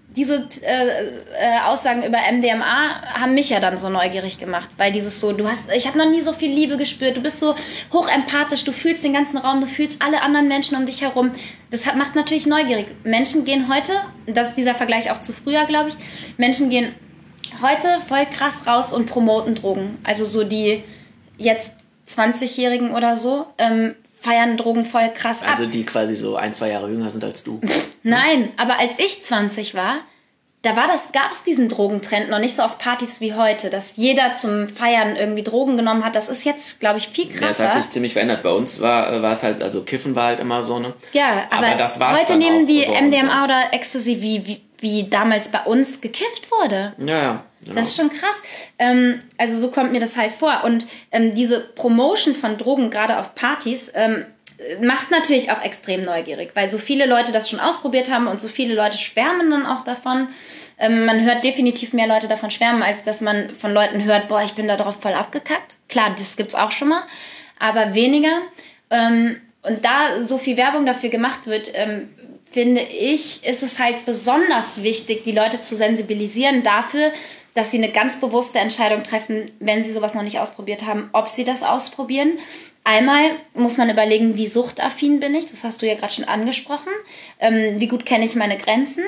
Aussagen über MDMA haben mich ja dann so neugierig gemacht, weil dieses so, ich habe noch nie so viel Liebe gespürt, du bist so hochempathisch, du fühlst den ganzen Raum, du fühlst alle anderen Menschen um dich herum. Das macht natürlich neugierig. Menschen gehen heute, das ist dieser Vergleich auch zu früher, glaube ich, Menschen gehen heute voll krass raus und promoten Drogen. Also so die jetzt 20-Jährigen oder so, feiern Drogen voll krass ab. Also die quasi so 1-2 Jahre jünger sind als du. Nein, aber als ich 20 war, gab es diesen Drogentrend noch nicht so auf Partys wie heute, dass jeder zum Feiern irgendwie Drogen genommen hat. Das ist jetzt, glaube ich, viel krasser. Ja, das hat sich ziemlich verändert. Bei uns war es halt, also Kiffen war halt immer so, ne? Ja, aber das war's heute dann nehmen auch die so MDMA oder Ecstasy, wie damals bei uns gekifft wurde. Ja. Genau. Das ist schon krass. Also so kommt mir das halt vor. Und diese Promotion von Drogen, gerade auf Partys, macht natürlich auch extrem neugierig, weil so viele Leute das schon ausprobiert haben und so viele Leute schwärmen dann auch davon. Man hört definitiv mehr Leute davon schwärmen, als dass man von Leuten hört, boah, ich bin da drauf voll abgekackt. Klar, das gibt's auch schon mal, aber weniger. Und da so viel Werbung dafür gemacht wird, finde ich, ist es halt besonders wichtig, die Leute zu sensibilisieren dafür, dass sie eine ganz bewusste Entscheidung treffen, wenn sie sowas noch nicht ausprobiert haben, ob sie das ausprobieren. Einmal muss man überlegen, wie suchtaffin bin ich, das hast du ja gerade schon angesprochen. Wie gut kenne ich meine Grenzen?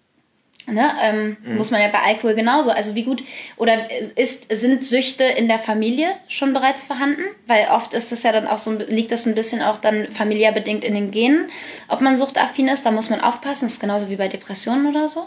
Ne? Muss man ja bei Alkohol genauso. Also wie gut, oder sind Süchte in der Familie schon bereits vorhanden? Weil oft ist es ja dann auch so, liegt das ein bisschen auch dann familiär bedingt in den Genen. Ob man suchtaffin ist, da muss man aufpassen. Das ist genauso wie bei Depressionen oder so.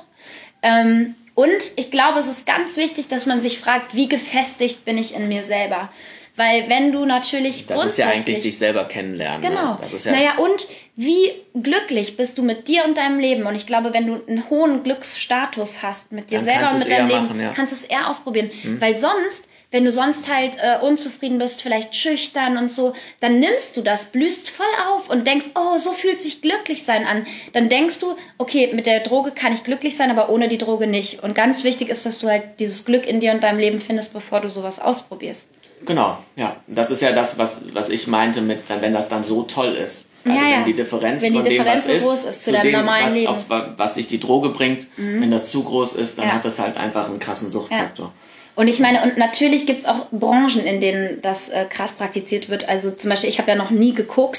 Und ich glaube, es ist ganz wichtig, dass man sich fragt, wie gefestigt bin ich in mir selber? Weil wenn du natürlich das ist ja eigentlich dich selber kennenlernen. Genau. Ne? Das ist ja und wie glücklich bist du mit dir und deinem Leben? Und ich glaube, wenn du einen hohen Glücksstatus hast mit dir dann selber und mit deinem Leben, machen, ja. kannst du es eher ausprobieren. Weil sonst, wenn du sonst halt unzufrieden bist, vielleicht schüchtern und so, dann nimmst du das, blühst voll auf und denkst, oh, so fühlt sich glücklich sein an. Dann denkst du, okay, mit der Droge kann ich glücklich sein, aber ohne die Droge nicht. Und ganz wichtig ist, dass du halt dieses Glück in dir und deinem Leben findest, bevor du sowas ausprobierst. Genau, ja. Das ist ja das, was ich meinte mit, wenn das dann so toll ist. Also wenn die Differenz von dem, was so groß ist zu deinem normalen Leben. Was sich die Droge bringt, wenn das zu groß ist, dann hat das halt einfach einen krassen Suchtfaktor. Ja. Und ich meine, und natürlich gibt es auch Branchen, in denen das krass praktiziert wird. Also zum Beispiel, ich habe ja noch nie gekokst.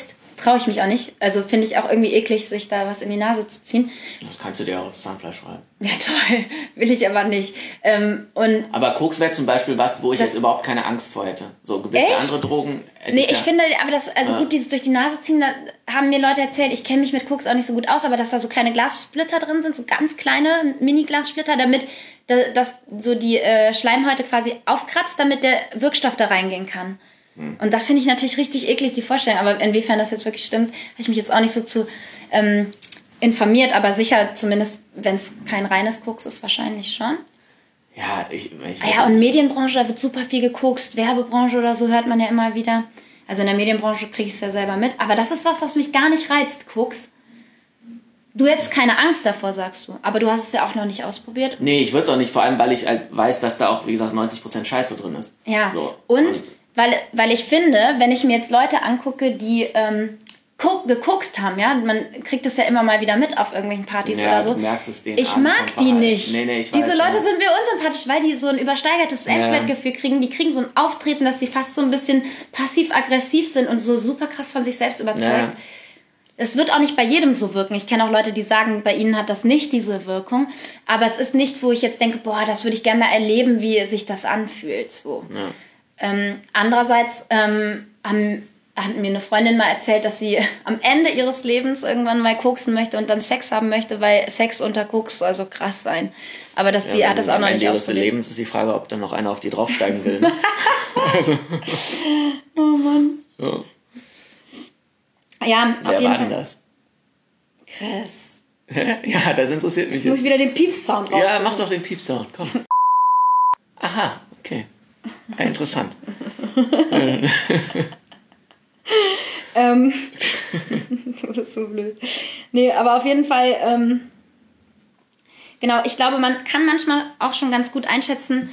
traue ich mich auch nicht. Also finde ich auch irgendwie eklig, sich da was in die Nase zu ziehen. Das kannst du dir auch aufs Zahnfleisch schreiben. Ja, toll. Will ich aber nicht. Aber Koks wäre zum Beispiel was, wo ich jetzt überhaupt keine Angst vor hätte. So gewisse Echt? andere Drogen hätte Nee, ich finde, aber das, also gut, dieses durch die Nase ziehen, da haben mir Leute erzählt, ich kenne mich mit Koks auch nicht so gut aus, aber dass da so kleine Glassplitter drin sind, so ganz kleine Mini-Glassplitter, damit das so die Schleimhäute quasi aufkratzt, damit der Wirkstoff da reingehen kann. Und das finde ich natürlich richtig eklig, die Vorstellung. Aber inwiefern das jetzt wirklich stimmt, habe ich mich jetzt auch nicht so zu informiert. Aber sicher, zumindest, wenn es kein reines Koks ist, wahrscheinlich schon. Ja, und Medienbranche, da wird super viel gekokst. Werbebranche oder so hört man ja immer wieder. Also in der Medienbranche kriege ich es ja selber mit. Aber das ist was mich gar nicht reizt, Koks. Du hättest keine Angst davor, sagst du. Aber du hast es ja auch noch nicht ausprobiert. Nee, ich würde es auch nicht. Vor allem, weil ich halt weiß, dass da auch, wie gesagt, 90% Scheiße drin ist. Ja, so. und weil ich finde, wenn ich mir jetzt Leute angucke, die gekokst haben, ja, man kriegt das ja immer mal wieder mit auf irgendwelchen Partys oder so. Du merkst es denen ich mag die nicht. Nee, ich Diese weiß, Leute sind mir unsympathisch, weil die so ein übersteigertes Selbstwertgefühl kriegen. Die kriegen so ein Auftreten, dass sie fast so ein bisschen passiv-aggressiv sind und so super krass von sich selbst überzeugt. Ja. Es wird auch nicht bei jedem so wirken. Ich kenne auch Leute, die sagen, bei ihnen hat das nicht diese Wirkung. Aber es ist nichts, wo ich jetzt denke, boah, das würde ich gerne mal erleben, wie sich das anfühlt. So. Ja. Andererseits hat mir eine Freundin mal erzählt, dass sie am Ende ihres Lebens irgendwann mal koksen möchte und dann Sex haben möchte, weil Sex unter Koks soll so krass sein. Aber sie hat das auch noch nicht ausprobiert. Am Ende ihres Lebens ist die Frage, ob dann noch einer auf die draufsteigen will. Ne? Also. Oh Mann. Ja, auf jeden Fall. Das? Krass. Ja, das interessiert mich. Ich muss wieder den Pieps-Sound raus. Ja, mach doch den Pieps-Sound, komm. Aha, okay. Ja, interessant. Du bist so blöd. Nee, aber auf jeden Fall, genau, ich glaube, man kann manchmal auch schon ganz gut einschätzen,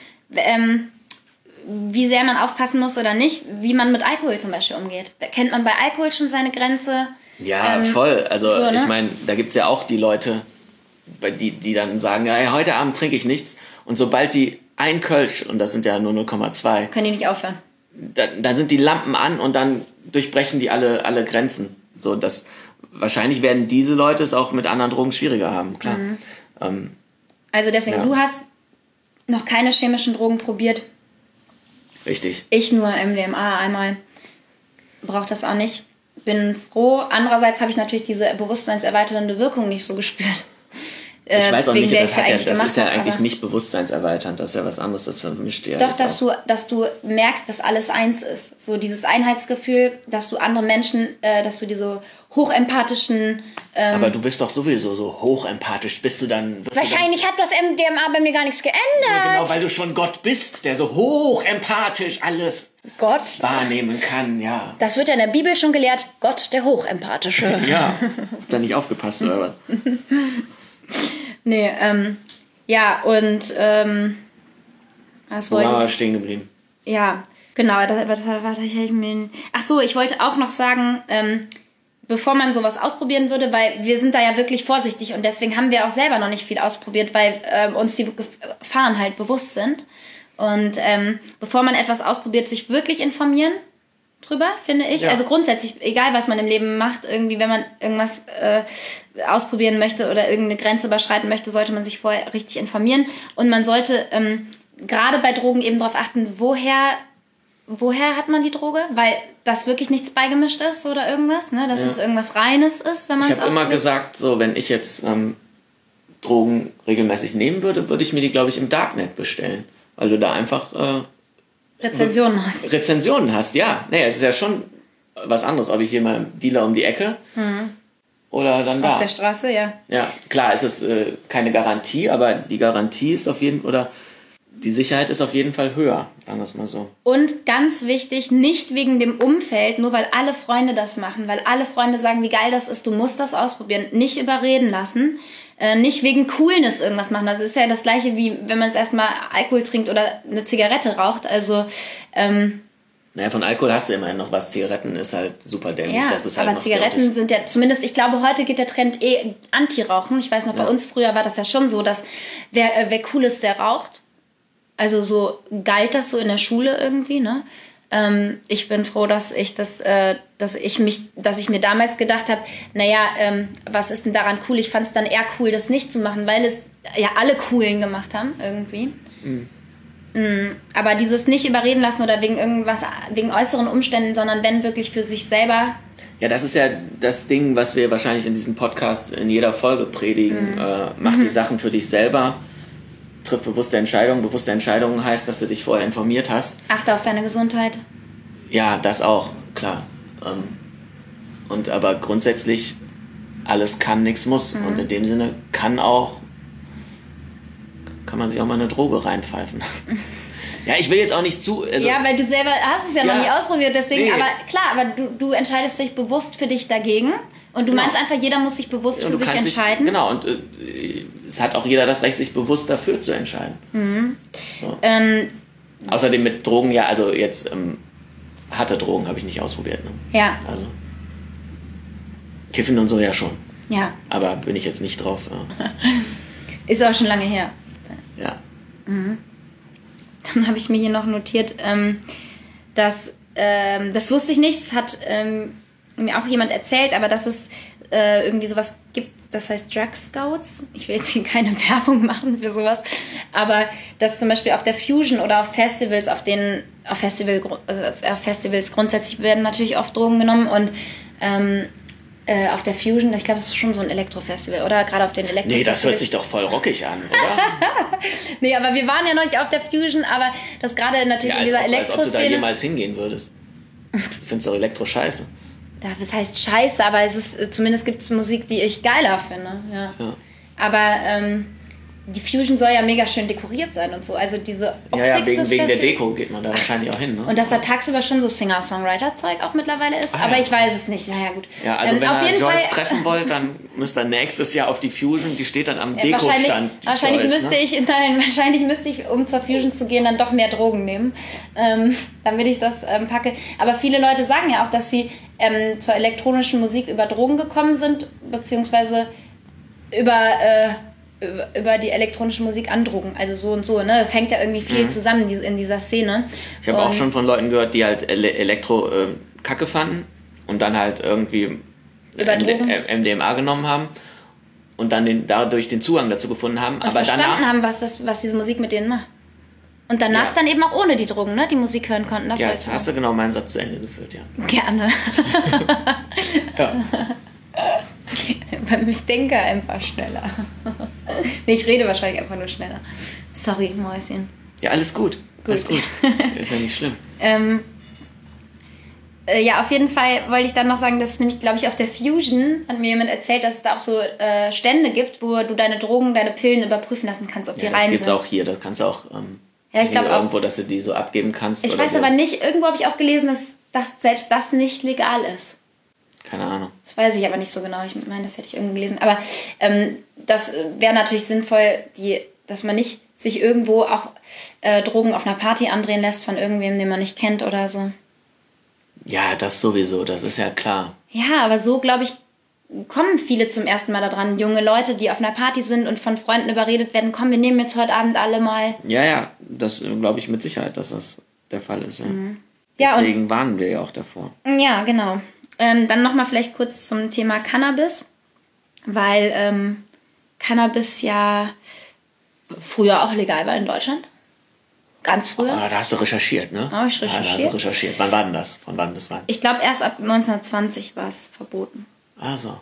wie sehr man aufpassen muss oder nicht, wie man mit Alkohol zum Beispiel umgeht. Kennt man bei Alkohol schon seine Grenze? Ja, voll. Also so, ne? Ich meine, da gibt es ja auch die Leute, die dann sagen, ja, heute Abend trinke ich nichts. Und sobald die ein Kölsch, und das sind ja nur 0,2. Können die nicht aufhören. Dann sind die Lampen an und dann durchbrechen die alle Grenzen. So, wahrscheinlich werden diese Leute es auch mit anderen Drogen schwieriger haben, klar. Also deswegen, du hast noch keine chemischen Drogen probiert. Richtig. Ich nur MDMA einmal. Brauche das auch nicht. Bin froh. Andererseits habe ich natürlich diese bewusstseinserweiternde Wirkung nicht so gespürt. Ich weiß auch nicht, das ist ja eigentlich nicht bewusstseinserweiternd, das ist ja was anderes, das vermischt ja. Doch, dass du merkst, dass alles eins ist. So dieses Einheitsgefühl, dass du andere Menschen, dass du diese hochempathischen... aber du bist doch sowieso so hochempathisch, bist du dann... Wahrscheinlich hat das MDMA bei mir gar nichts geändert. Ja, genau, weil du schon Gott bist, der so hochempathisch alles wahrnehmen kann, ja. Das wird ja in der Bibel schon gelehrt, Gott, der Hochempathische. Ja, hab da nicht aufgepasst, oder was? Nee, ja, und wo war ich stehen geblieben? Ja, genau, ach so, ich wollte auch noch sagen, bevor man sowas ausprobieren würde, weil wir sind da ja wirklich vorsichtig und deswegen haben wir auch selber noch nicht viel ausprobiert, weil uns die Gefahren halt bewusst sind. Und bevor man etwas ausprobiert, sich wirklich informieren drüber, finde ich. Ja. Also grundsätzlich, egal was man im Leben macht, irgendwie, wenn man irgendwas ausprobieren möchte oder irgendeine Grenze überschreiten möchte, sollte man sich vorher richtig informieren. Und man sollte gerade bei Drogen eben darauf achten, woher hat man die Droge? Weil das wirklich nichts beigemischt ist oder irgendwas, ne? Dass es irgendwas Reines ist, wenn man es ausprobiert. Ich habe immer gesagt, so, wenn ich jetzt Drogen regelmäßig nehmen würde, würde ich mir die, glaube ich, im Darknet bestellen. Weil du da einfach Rezensionen hast, ja. Nee, es ist ja schon was anderes, ob ich hier mal Dealer um die Ecke oder dann da. Auf der Straße, ja. Ja, klar, es ist keine Garantie, aber die Garantie ist auf jeden Fall, oder die Sicherheit ist auf jeden Fall höher, sagen wir es mal so. Und ganz wichtig, nicht wegen dem Umfeld, nur weil alle Freunde das machen, weil alle Freunde sagen, wie geil das ist, du musst das ausprobieren, nicht überreden lassen. Nicht wegen Coolness irgendwas machen. Das ist ja das Gleiche, wie wenn man es erstmal Alkohol trinkt oder eine Zigarette raucht. Also, naja, von Alkohol hast du immerhin noch was. Zigaretten ist halt super dämlich. Ja, das ist halt aber noch Zigaretten sind ja, zumindest, ich glaube, heute geht der Trend Anti-Rauchen. Ich weiß noch, bei uns früher war das ja schon so, dass wer cool ist, der raucht. Also so galt das so in der Schule irgendwie, ne? Ich bin froh, dass ich mir damals gedacht habe, was ist denn daran cool? Ich fand es dann eher cool, das nicht zu machen, weil es ja alle Coolen gemacht haben, irgendwie. Aber dieses nicht überreden lassen oder wegen äußeren Umständen, sondern wenn wirklich für sich selber. Ja, das ist ja das Ding, was wir wahrscheinlich in diesem Podcast in jeder Folge predigen. Mach die Sachen für dich selber. Triff bewusste Entscheidungen. Bewusste Entscheidungen heißt, dass du dich vorher informiert hast. Achte auf deine Gesundheit. Ja, das auch, klar. Aber grundsätzlich, alles kann, nichts muss. Und in dem Sinne kann man sich auch mal eine Droge reinpfeifen. Ja, ich will jetzt auch nicht ja, weil du selber hast es ja noch nie ausprobiert, deswegen, nee. Aber klar, aber du entscheidest dich bewusst für dich dagegen und du meinst einfach, jeder muss sich bewusst für sich entscheiden. Genau, und es hat auch jeder das Recht, sich bewusst dafür zu entscheiden. So. Außerdem mit Drogen, ja, also jetzt harte Drogen habe ich nicht ausprobiert. Ne? Ja. Also Kiffen und so ja schon. Ja. Aber bin ich jetzt nicht drauf. Ist auch schon lange her. Ja. Dann habe ich mir hier noch notiert, dass, das wusste ich nicht, das hat mir auch jemand erzählt, aber dass es irgendwie sowas gibt, das heißt Drug Scouts. Ich will jetzt hier keine Werbung machen für sowas, aber dass zum Beispiel auf der Fusion oder auf Festivals, auf Festivals grundsätzlich werden natürlich oft Drogen genommen und auf der Fusion, ich glaube, das ist schon so ein Elektrofestival, oder? Gerade auf den Elektrofestivals. Nee, das hört sich doch voll rockig an, oder? Nee, aber wir waren ja noch nicht auf der Fusion, aber das gerade natürlich in dieser Elektroszene... Als ob du da jemals hingehen würdest. Ich find's doch Elektro scheiße. Das heißt scheiße, aber zumindest gibt es Musik, die ich geiler finde. Ja. Aber die Fusion soll ja mega schön dekoriert sein und so. Also diese Optik wegen der Deko geht man da wahrscheinlich auch hin. Ne? Und dass da tagsüber schon so Singer-Songwriter-Zeug auch mittlerweile ist. Aber ich weiß es nicht. Naja, gut. Ja, also wenn ihr Joyce treffen wollt, dann müsst ihr nächstes Jahr auf die Fusion. Die steht dann am Deko-Stand. Wahrscheinlich müsste ich, um zur Fusion zu gehen, dann doch mehr Drogen nehmen, damit ich das packe. Aber viele Leute sagen ja auch, dass sie zur elektronischen Musik über Drogen gekommen sind, beziehungsweise über die elektronische Musik an Drogen, also so und so, ne? Das hängt ja irgendwie viel zusammen in dieser Szene. Ich habe auch schon von Leuten gehört, die halt Elektro Kacke fanden und dann halt irgendwie MDMA genommen haben und dann dadurch den Zugang dazu gefunden haben. Und aber verstanden haben, was diese Musik mit denen macht. Und danach dann eben auch ohne die Drogen, ne? Die Musik hören konnten. Das jetzt hast du genau meinen Satz zu Ende geführt, ja. Gerne. Ja. Ich denke einfach schneller. Nee, ich rede wahrscheinlich einfach nur schneller. Sorry, Mäuschen. Ja, alles gut. Alles gut. Ist ja nicht schlimm. Ja, auf jeden Fall wollte ich dann noch sagen, dass nämlich, glaube ich, auf der Fusion hat mir jemand erzählt, dass es da auch so Stände gibt, wo du deine Drogen, deine Pillen überprüfen lassen kannst, ob die rein sind. Das gibt's auch hier. Das kannst du auch ich glaube irgendwo, dass du die so abgeben kannst. Ich weiß aber nicht, irgendwo habe ich auch gelesen, dass selbst das nicht legal ist. Keine Ahnung. Das weiß ich aber nicht so genau. Ich meine, das hätte ich irgendwo gelesen. Aber das wäre natürlich sinnvoll, dass man nicht sich irgendwo auch Drogen auf einer Party andrehen lässt von irgendwem, den man nicht kennt oder so. Ja, das sowieso. Das ist ja klar. Ja, aber so, glaube ich, kommen viele zum ersten Mal da dran. Junge Leute, die auf einer Party sind und von Freunden überredet werden, komm, wir nehmen jetzt heute Abend alle mal. Ja, das glaube ich mit Sicherheit, dass das der Fall ist. Ja. Ja, deswegen warnen wir ja auch davor. Ja, genau. Dann nochmal vielleicht kurz zum Thema Cannabis, weil Cannabis ja früher auch legal war in Deutschland. Ganz früher. Da hast du recherchiert, ne? Habe ich recherchiert. Da hast du recherchiert. Wann war denn das? Von wann bis wann? Ich glaube, erst ab 1920 war es verboten. Ah, so.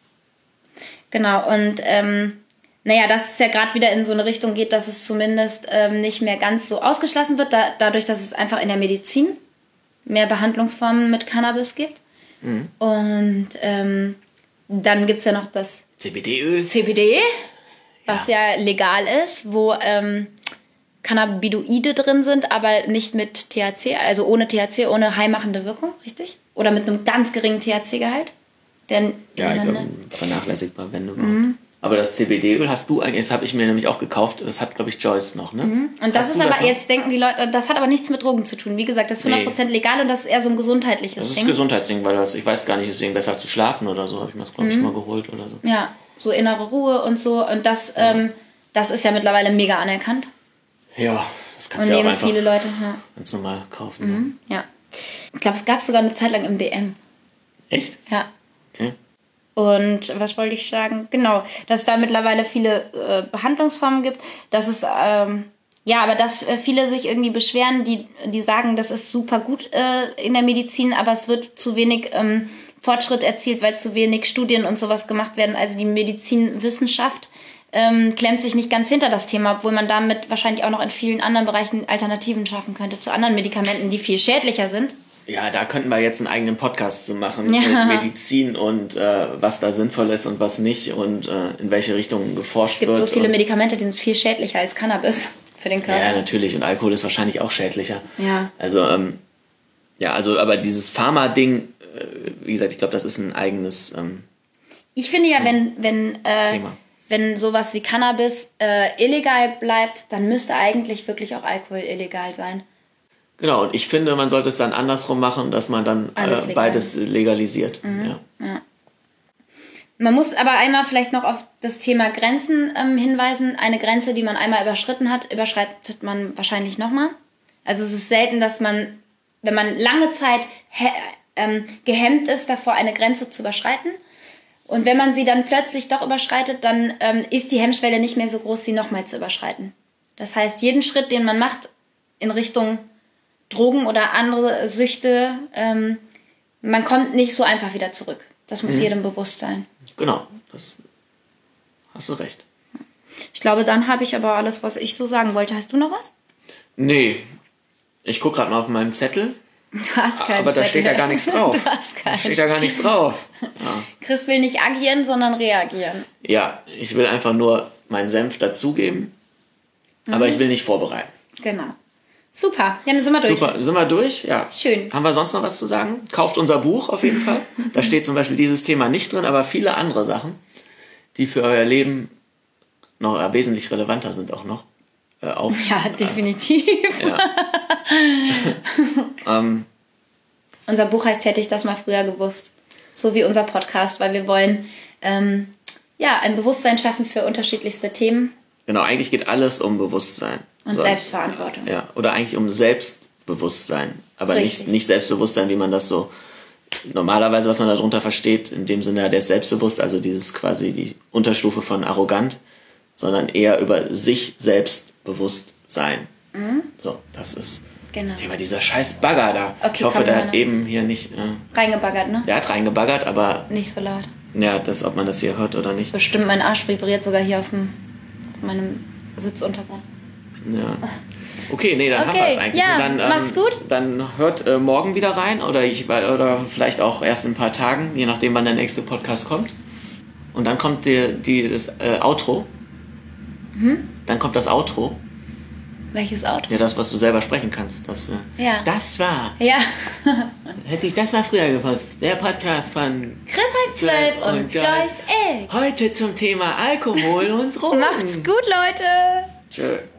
Genau, und dass es ja gerade wieder in so eine Richtung geht, dass es zumindest nicht mehr ganz so ausgeschlossen wird, dadurch, dass es einfach in der Medizin mehr Behandlungsformen mit Cannabis gibt. Und dann gibt es ja noch das CBD-Öl. CBD, was ja legal ist, wo Cannabinoide drin sind, aber nicht mit THC, also ohne THC, ohne heimachende Wirkung, richtig? Oder mit einem ganz geringen THC-Gehalt. Ich glaube, vernachlässigbar, wenn du Aber das CBD-Öl hast du eigentlich, das habe ich mir nämlich auch gekauft, das hat, glaube ich, Joyce noch, ne? Und das ist aber, jetzt denken die Leute, das hat aber nichts mit Drogen zu tun. Wie gesagt, das ist 100% legal und das ist eher so ein gesundheitliches Ding. Das ist ein Gesundheitsding, weil ich weiß gar nicht, deswegen besser zu schlafen oder so, habe ich mir das, glaube ich, mal geholt oder so. Ja, so innere Ruhe und so. Und das ist ja mittlerweile mega anerkannt. Ja, das kannst du ja auch einfach viele Leute, ganz normal kaufen. Ja. Ich glaube, es gab sogar eine Zeit lang im DM. Echt? Ja. Okay. Und was wollte ich sagen? Genau, dass es da mittlerweile viele Behandlungsformen gibt. Dass es, aber dass viele sich irgendwie beschweren, die sagen, das ist super gut in der Medizin, aber es wird zu wenig Fortschritt erzielt, weil zu wenig Studien und sowas gemacht werden. Also die Medizinwissenschaft klemmt sich nicht ganz hinter das Thema, obwohl man damit wahrscheinlich auch noch in vielen anderen Bereichen Alternativen schaffen könnte zu anderen Medikamenten, die viel schädlicher sind. Ja, da könnten wir jetzt einen eigenen Podcast zu machen, Ja. mit Medizin und was da sinnvoll ist und was nicht und in welche Richtung geforscht wird. Es gibt so viele und Medikamente, die sind viel schädlicher als Cannabis für den Körper. ja, natürlich. Und Alkohol ist wahrscheinlich auch schädlicher. Ja. Also, aber dieses Pharma-Ding, wie gesagt, ich glaube, das ist ein eigenes Ich finde ja, Thema. wenn sowas wie Cannabis illegal bleibt, dann müsste eigentlich wirklich auch Alkohol illegal sein. Genau, und ich finde, man sollte es dann andersrum machen, dass man dann Alles legal. beides legalisiert. Ja. Man muss aber einmal vielleicht noch auf das Thema Grenzen hinweisen. Eine Grenze, die man einmal überschritten hat, überschreitet man wahrscheinlich nochmal. Also es ist selten, dass man, wenn man lange Zeit gehemmt ist, davor eine Grenze zu überschreiten. Und wenn man sie dann plötzlich doch überschreitet, dann ist die Hemmschwelle nicht mehr so groß, sie nochmal zu überschreiten. Das heißt, jeden Schritt, den man macht in Richtung Drogen oder andere Süchte, man kommt nicht so einfach wieder zurück. Das muss jedem bewusst sein. Genau, das hast du recht. Ich glaube, dann habe ich aber alles, was ich so sagen wollte. Hast du noch was? Nee, ich gucke gerade mal auf meinen Zettel, Du hast keinen aber da Zettel. steht ja gar nichts drauf. Du hast Da keinen. steht ja gar nichts drauf. Ja. Chris will nicht agieren, sondern reagieren. Ja, ich will einfach nur meinen Senf dazugeben, aber ich will nicht vorbereiten. Genau. Super, ja, dann sind wir durch. Super, sind wir durch? Ja. Schön. Haben wir sonst noch was zu sagen? Kauft unser Buch auf jeden Fall. Da steht zum Beispiel dieses Thema nicht drin, aber viele andere Sachen, die für euer Leben noch wesentlich relevanter sind auch noch. Ja, definitiv. Ja. Unser Buch heißt Hätte ich das mal früher gewusst. So wie unser Podcast, weil wir wollen ein Bewusstsein schaffen für unterschiedlichste Themen Genau, eigentlich geht alles um Bewusstsein. und Selbstverantwortung. Ja, oder eigentlich um Selbstbewusstsein. Aber Richtig. nicht Selbstbewusstsein, wie man das so normalerweise, was man darunter versteht, in dem Sinne, der ist selbstbewusst, also dieses quasi die Unterstufe von arrogant, sondern eher über sich selbst bewusst sein. So, das ist Genau. das Thema, dieser scheiß Bagger da. Okay, ich hoffe, komm, der Johanna. hat eben hier nicht, Reingebaggert, ne? der hat reingebaggert, aber Nicht so laut. ja, das, ob man das hier hört oder nicht. Bestimmt, mein Arsch vibriert sogar hier auf meinem Sitzuntergrund. Ja. Okay, nee, dann haben wir es eigentlich. ja, Und dann, macht's gut. Dann hört morgen wieder rein oder vielleicht auch erst in ein paar Tagen, je nachdem, wann der nächste Podcast kommt. Und dann kommt das Outro. Dann kommt das Outro. Welches Auto? Ja, das, was du selber sprechen kannst. Das war. Ja. Hätte ich das mal früher gewusst. Der Podcast von Chris halb 12 und Joyce Egg. heute zum Thema Alkohol und Drogen. Macht's gut, Leute. Tschö.